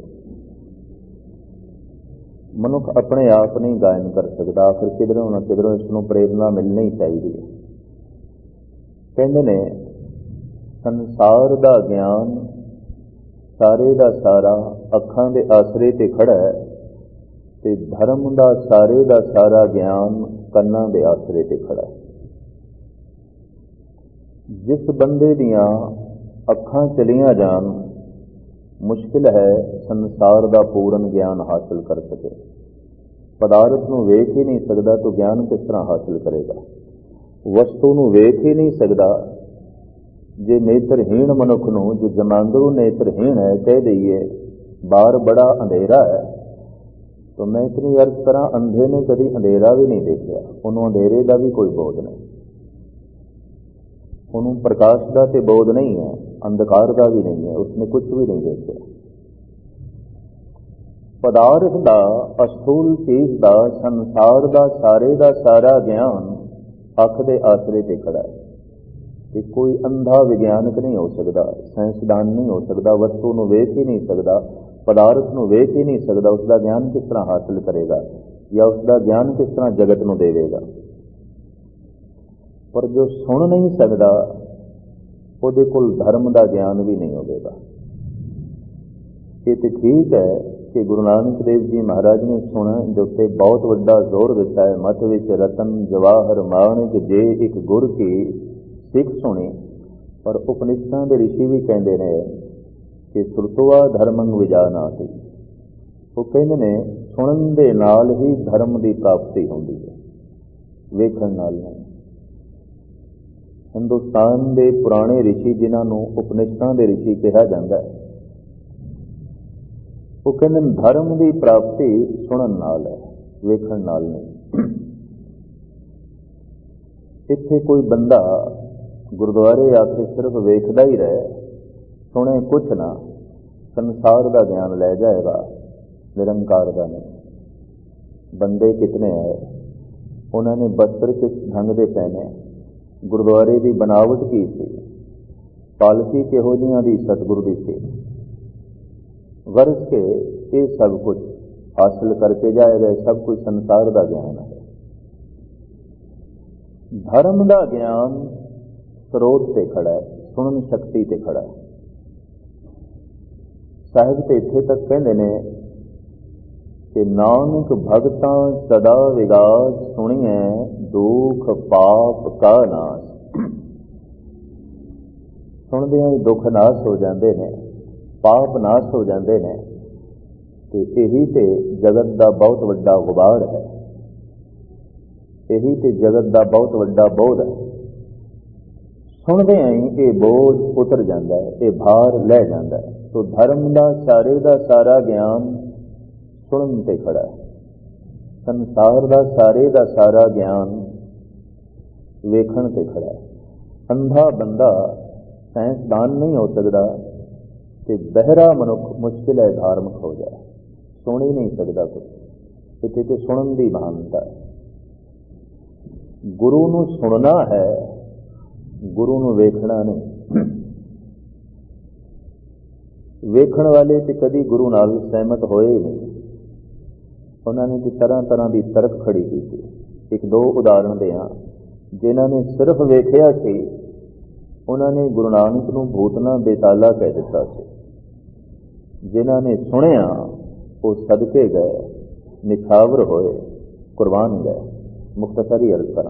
ਮਨੁੱਖ ਆਪਣੇ ਆਪ ਨਹੀਂ ਗਾਇਨ ਕਰ ਸਕਦਾ, ਫਿਰ ਕਿਧਰੋਂ ਨਾ ਕਿਧਰੋਂ ਇਸ ਨੂੰ ਪ੍ਰੇਰਨਾ ਮਿਲਣੀ ਚਾਹੀਦੀ ਹੈ। ਕਹਿੰਦੇ ਨੇ ਸੰਸਾਰ ਦਾ ਗਿਆਨ ਸਾਰੇ ਦਾ ਸਾਰਾ ਅੱਖਾਂ ਦੇ ਆਸਰੇ ਤੇ ਖੜਾ ਹੈ, ਤੇ ਧਰਮ ਦਾ ਸਾਰੇ ਦਾ ਸਾਰਾ ਗਿਆਨ ਕੰਨਾਂ ਦੇ ਆਸਰੇ ਤੇ ਖੜਾ ਹੈ। ਜਿਸ ਬੰਦੇ ਦੀਆਂ ਅੱਖਾਂ ਚਲੀਆਂ ਜਾਣ, ਮੁਸ਼ਕਿਲ ਹੈ ਸੰਸਾਰ ਦਾ ਪੂਰਨ ਗਿਆਨ ਹਾਸਲ ਕਰ ਸਕੇ। ਪਦਾਰਥ ਨੂੰ ਵੇਖ ਹੀ ਨਹੀਂ ਸਕਦਾ ਤਾਂ ਗਿਆਨ ਕਿਸ ਤਰ੍ਹਾਂ ਹਾਸਲ ਕਰੇਗਾ? ਵਸਤੂ ਨੂੰ ਵੇਖ ਹੀ ਨਹੀਂ ਸਕਦਾ। ਜੇ ਨੇਤਰਹੀਣ ਮਨੁੱਖ ਨੂੰ, ਜੋ ਜਮਾਂਦਰੂ ਨੇਤਰਹੀਣ ਹੈ, ਕਹਿ ਦਈਏ ਬਾਹਰ ਬੜਾ ਅੰਧੇਰਾ ਹੈ, ਤਾਂ ਮੈਂ ਇਤਨੀ ਅਰਜ਼ ਕਰਾਂ, ਅੰਧੇ ਨੇ ਕਦੀ ਅੰਧੇਰਾ ਵੀ ਨਹੀਂ ਦੇਖਿਆ, ਉਹਨੂੰ ਅੰਧੇਰੇ ਦਾ ਵੀ ਕੋਈ ਬੋਧ ਨਹੀਂ, ਉਹਨੂੰ ਪ੍ਰਕਾਸ਼ ਦਾ ਤੇ ਬੋਧ ਨਹੀਂ ਹੈ, ਅੰਧਕਾਰ ਦਾ ਵੀ ਨਹੀਂ ਹੈ, ਉਸਨੇ ਕੁਝ ਵੀ ਨਹੀਂ ਦੇਖਿਆ। ਪਦਾਰਥ ਦਾ, ਅਸਥੂਲ ਚੀਜ਼ ਦਾ, ਸੰਸਾਰ ਦਾ ਸਾਰੇ ਦਾ ਸਾਰਾ ਗਿਆਨ ਅੱਖ ਦੇ ਆਸਰੇ ਤੇ ਖੜਾ ਹੈ। ਤੇ ਕੋਈ ਅੰਧਾ ਵਿਗਿਆਨਕ ਨਹੀਂ ਹੋ ਸਕਦਾ, ਸਾਇੰਸਦਾਨ ਨਹੀਂ ਹੋ ਸਕਦਾ, ਵਸਤੂ ਨੂੰ ਵੇਖ ਹੀ ਨਹੀਂ ਸਕਦਾ, ਪਦਾਰਥ ਨੂੰ ਵੇਖ ਹੀ ਨਹੀਂ ਸਕਦਾ। ਉਸ ਦਾ ਗਿਆਨ ਕਿਸ ਤਰ੍ਹਾਂ ਹਾਸਲ ਕਰੇਗਾ, ਜਾਂ ਉਸ ਦਾ ਗਿਆਨ ਕਿਸ ਤਰ੍ਹਾਂ ਜਗਤ ਨੂੰ ਦੇਵੇਗਾ? ਪਰ ਜੋ ਸੁਣ ਨਹੀਂ ਸਕਦਾ, ਉਹਦੇ ਕੋਲ ਧਰਮ ਦਾ ਗਿਆਨ ਵੀ ਨਹੀਂ ਹੋਵੇਗਾ। ਇਹ ਤੇ ਠੀਕ ਹੈ ਕਿ ਗੁਰੂ ਨਾਨਕ ਦੇਵ ਜੀ ਮਹਾਰਾਜ ਨੇ ਸੁਣਨ ਦੇ ਉੱਤੇ ਬਹੁਤ ਵੱਡਾ ਜ਼ੋਰ ਦਿੱਤਾ ਹੈ। ਮਤ ਵਿੱਚ ਰਤਨ ਜਵਾਹਰ ਮਾਣਿਕ ਜੇ ਇੱਕ ਗੁਰ ਕੀ ਸਿੱਖ ਸੁਣੀ। ਪਰ ਉਪਨਿਸ਼ਦਾਂ ਦੇ ਰਿਸ਼ੀ ਵੀ ਕਹਿੰਦੇ ਨੇ ਕਿ ਸੁਰਤਵਾ ਧਰਮੰ ਵਿਜਾਨਾਤਿ। ਉਹ ਕਹਿੰਦੇ ਨੇ ਸੁਣਨ ਦੇ ਨਾਲ ਹੀ ਧਰਮ ਦੀ ਪ੍ਰਾਪਤੀ ਹੁੰਦੀ ਹੈ, ਵੇਖਣ ਨਾਲ ਨਹੀਂ। ਹਿੰਦੁਸਤਾਨ ਦੇ ਪੁਰਾਣੇ ਰਿਸ਼ੀ, ਜਿਨ੍ਹਾਂ ਨੂੰ ਉਪਨਿਸ਼ਦਾਂ ਦੇ ਰਿਸ਼ੀ ਕਿਹਾ ਜਾਂਦਾ ਹੈ, ਉਹ ਕਹਿੰਦੇ ਧਰਮ ਦੀ ਪ੍ਰਾਪਤੀ ਸੁਣਨ ਨਾਲ ਹੈ, ਵੇਖਣ ਨਾਲ ਨਹੀਂ। ਇੱਥੇ ਕੋਈ ਬੰਦਾ ਗੁਰਦੁਆਰੇ ਆ ਕੇ ਸਿਰਫ ਵੇਖਦਾ ਹੀ ਰਹੇ, ਸੁਣੇ ਕੁਛ ਨਾ, ਸੰਸਾਰ ਦਾ ਗਿਆਨ ਲੈ ਜਾਏਗਾ, ਨਿਰੰਕਾਰ ਦਾ ਨਹੀਂ। ਬੰਦੇ ਕਿਤਨੇ ਆਏ, ਉਹਨਾਂ ਨੇ ਬਸਤਰ ਕਿਸ ਢੰਗ ਦੇ ਪਹਿਨੇ, ਗੁਰਦੁਆਰੇ ਦੀ ਬਨਾਵਟ ਕੀ ਸੀ, पालकी किहो जिहां दी सतगुरु दी सेवा, वरस के ये सब कुछ हासिल करके जाएगा। सब कुछ संसार का ज्ञान है। धर्म का ज्ञान स्रोत से खड़ा है, सुनन शक्ति से खड़ा है। साहिब तो इत्थे तक कहते ने कि नानक भगतां सदा विगास, सुनिए दुख पाप का नाश। सुनदे ही दुख नाश हो जाते हैं, पाप नाश हो जाते हैं। तो यही तो जगत का बहुत वड्डा गुबार है, यही तो जगत का बहुत वड्डा बोझ है। सुनदे ही ये बोझ उतर जाता है, ये भार लै जाता है। तो धर्म का सारा ज्ञान सुनन ते खड़ा है। संसार का सारा ज्ञान वेखण ते खड़ा है। अंधा बंदा साइंसदान नहीं हो सकता कि बहरा मनुख मुश्किल है धार्मिक हो जाए, सुन ही नहीं सकता कुछ। इतने तो सुनन की महानता है। गुरु नूं सुनना है, गुरु नूं वेखना नहीं। वेखण वाले तो कभी गुरु नाल सहमत होए ही नहीं। उन्होंने तो तरह तरह की तर्क खड़ी की। एक दो उदाहरण दें। जिन्हों ने सिर्फ वेखिया सी, उन्होंने गुरु नानक नूं भूतना बेताला कह दिता सी। जिन्हों ने सुनिया वो सदके गए, निछावर होए, कुर्बान गए। मुख्तसरी अर्ज करा।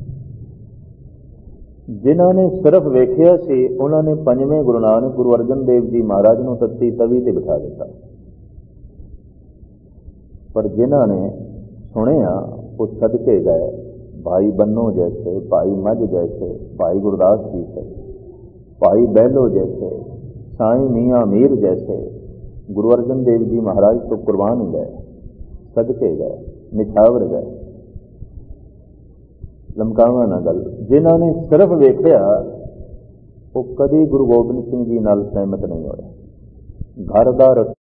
जिन्होंने सिर्फ वेखिया सी, उन्होंने पंजवें गुरु नानक गुरु अर्जन देव जी महाराज नूं तत्ती तवी ते बिठा दिता। पर जिन्होंने सुनिया वो सदके गए। भाई बन्नो जैसे, भाई मझ जैसे, भाई गुरदास जी से, भाई बहलो जैसे, साईं मियाँ मीर जैसे गुरु अर्जन देव जी महाराज तो कुर्बान गए, सदके गए, निछावर गए। लमकावा ना गल। जिन्होंने सिर्फ वेखिया वो कभी गुरु गोबिंद सिंह जी नाल सहमत नहीं होए। घर का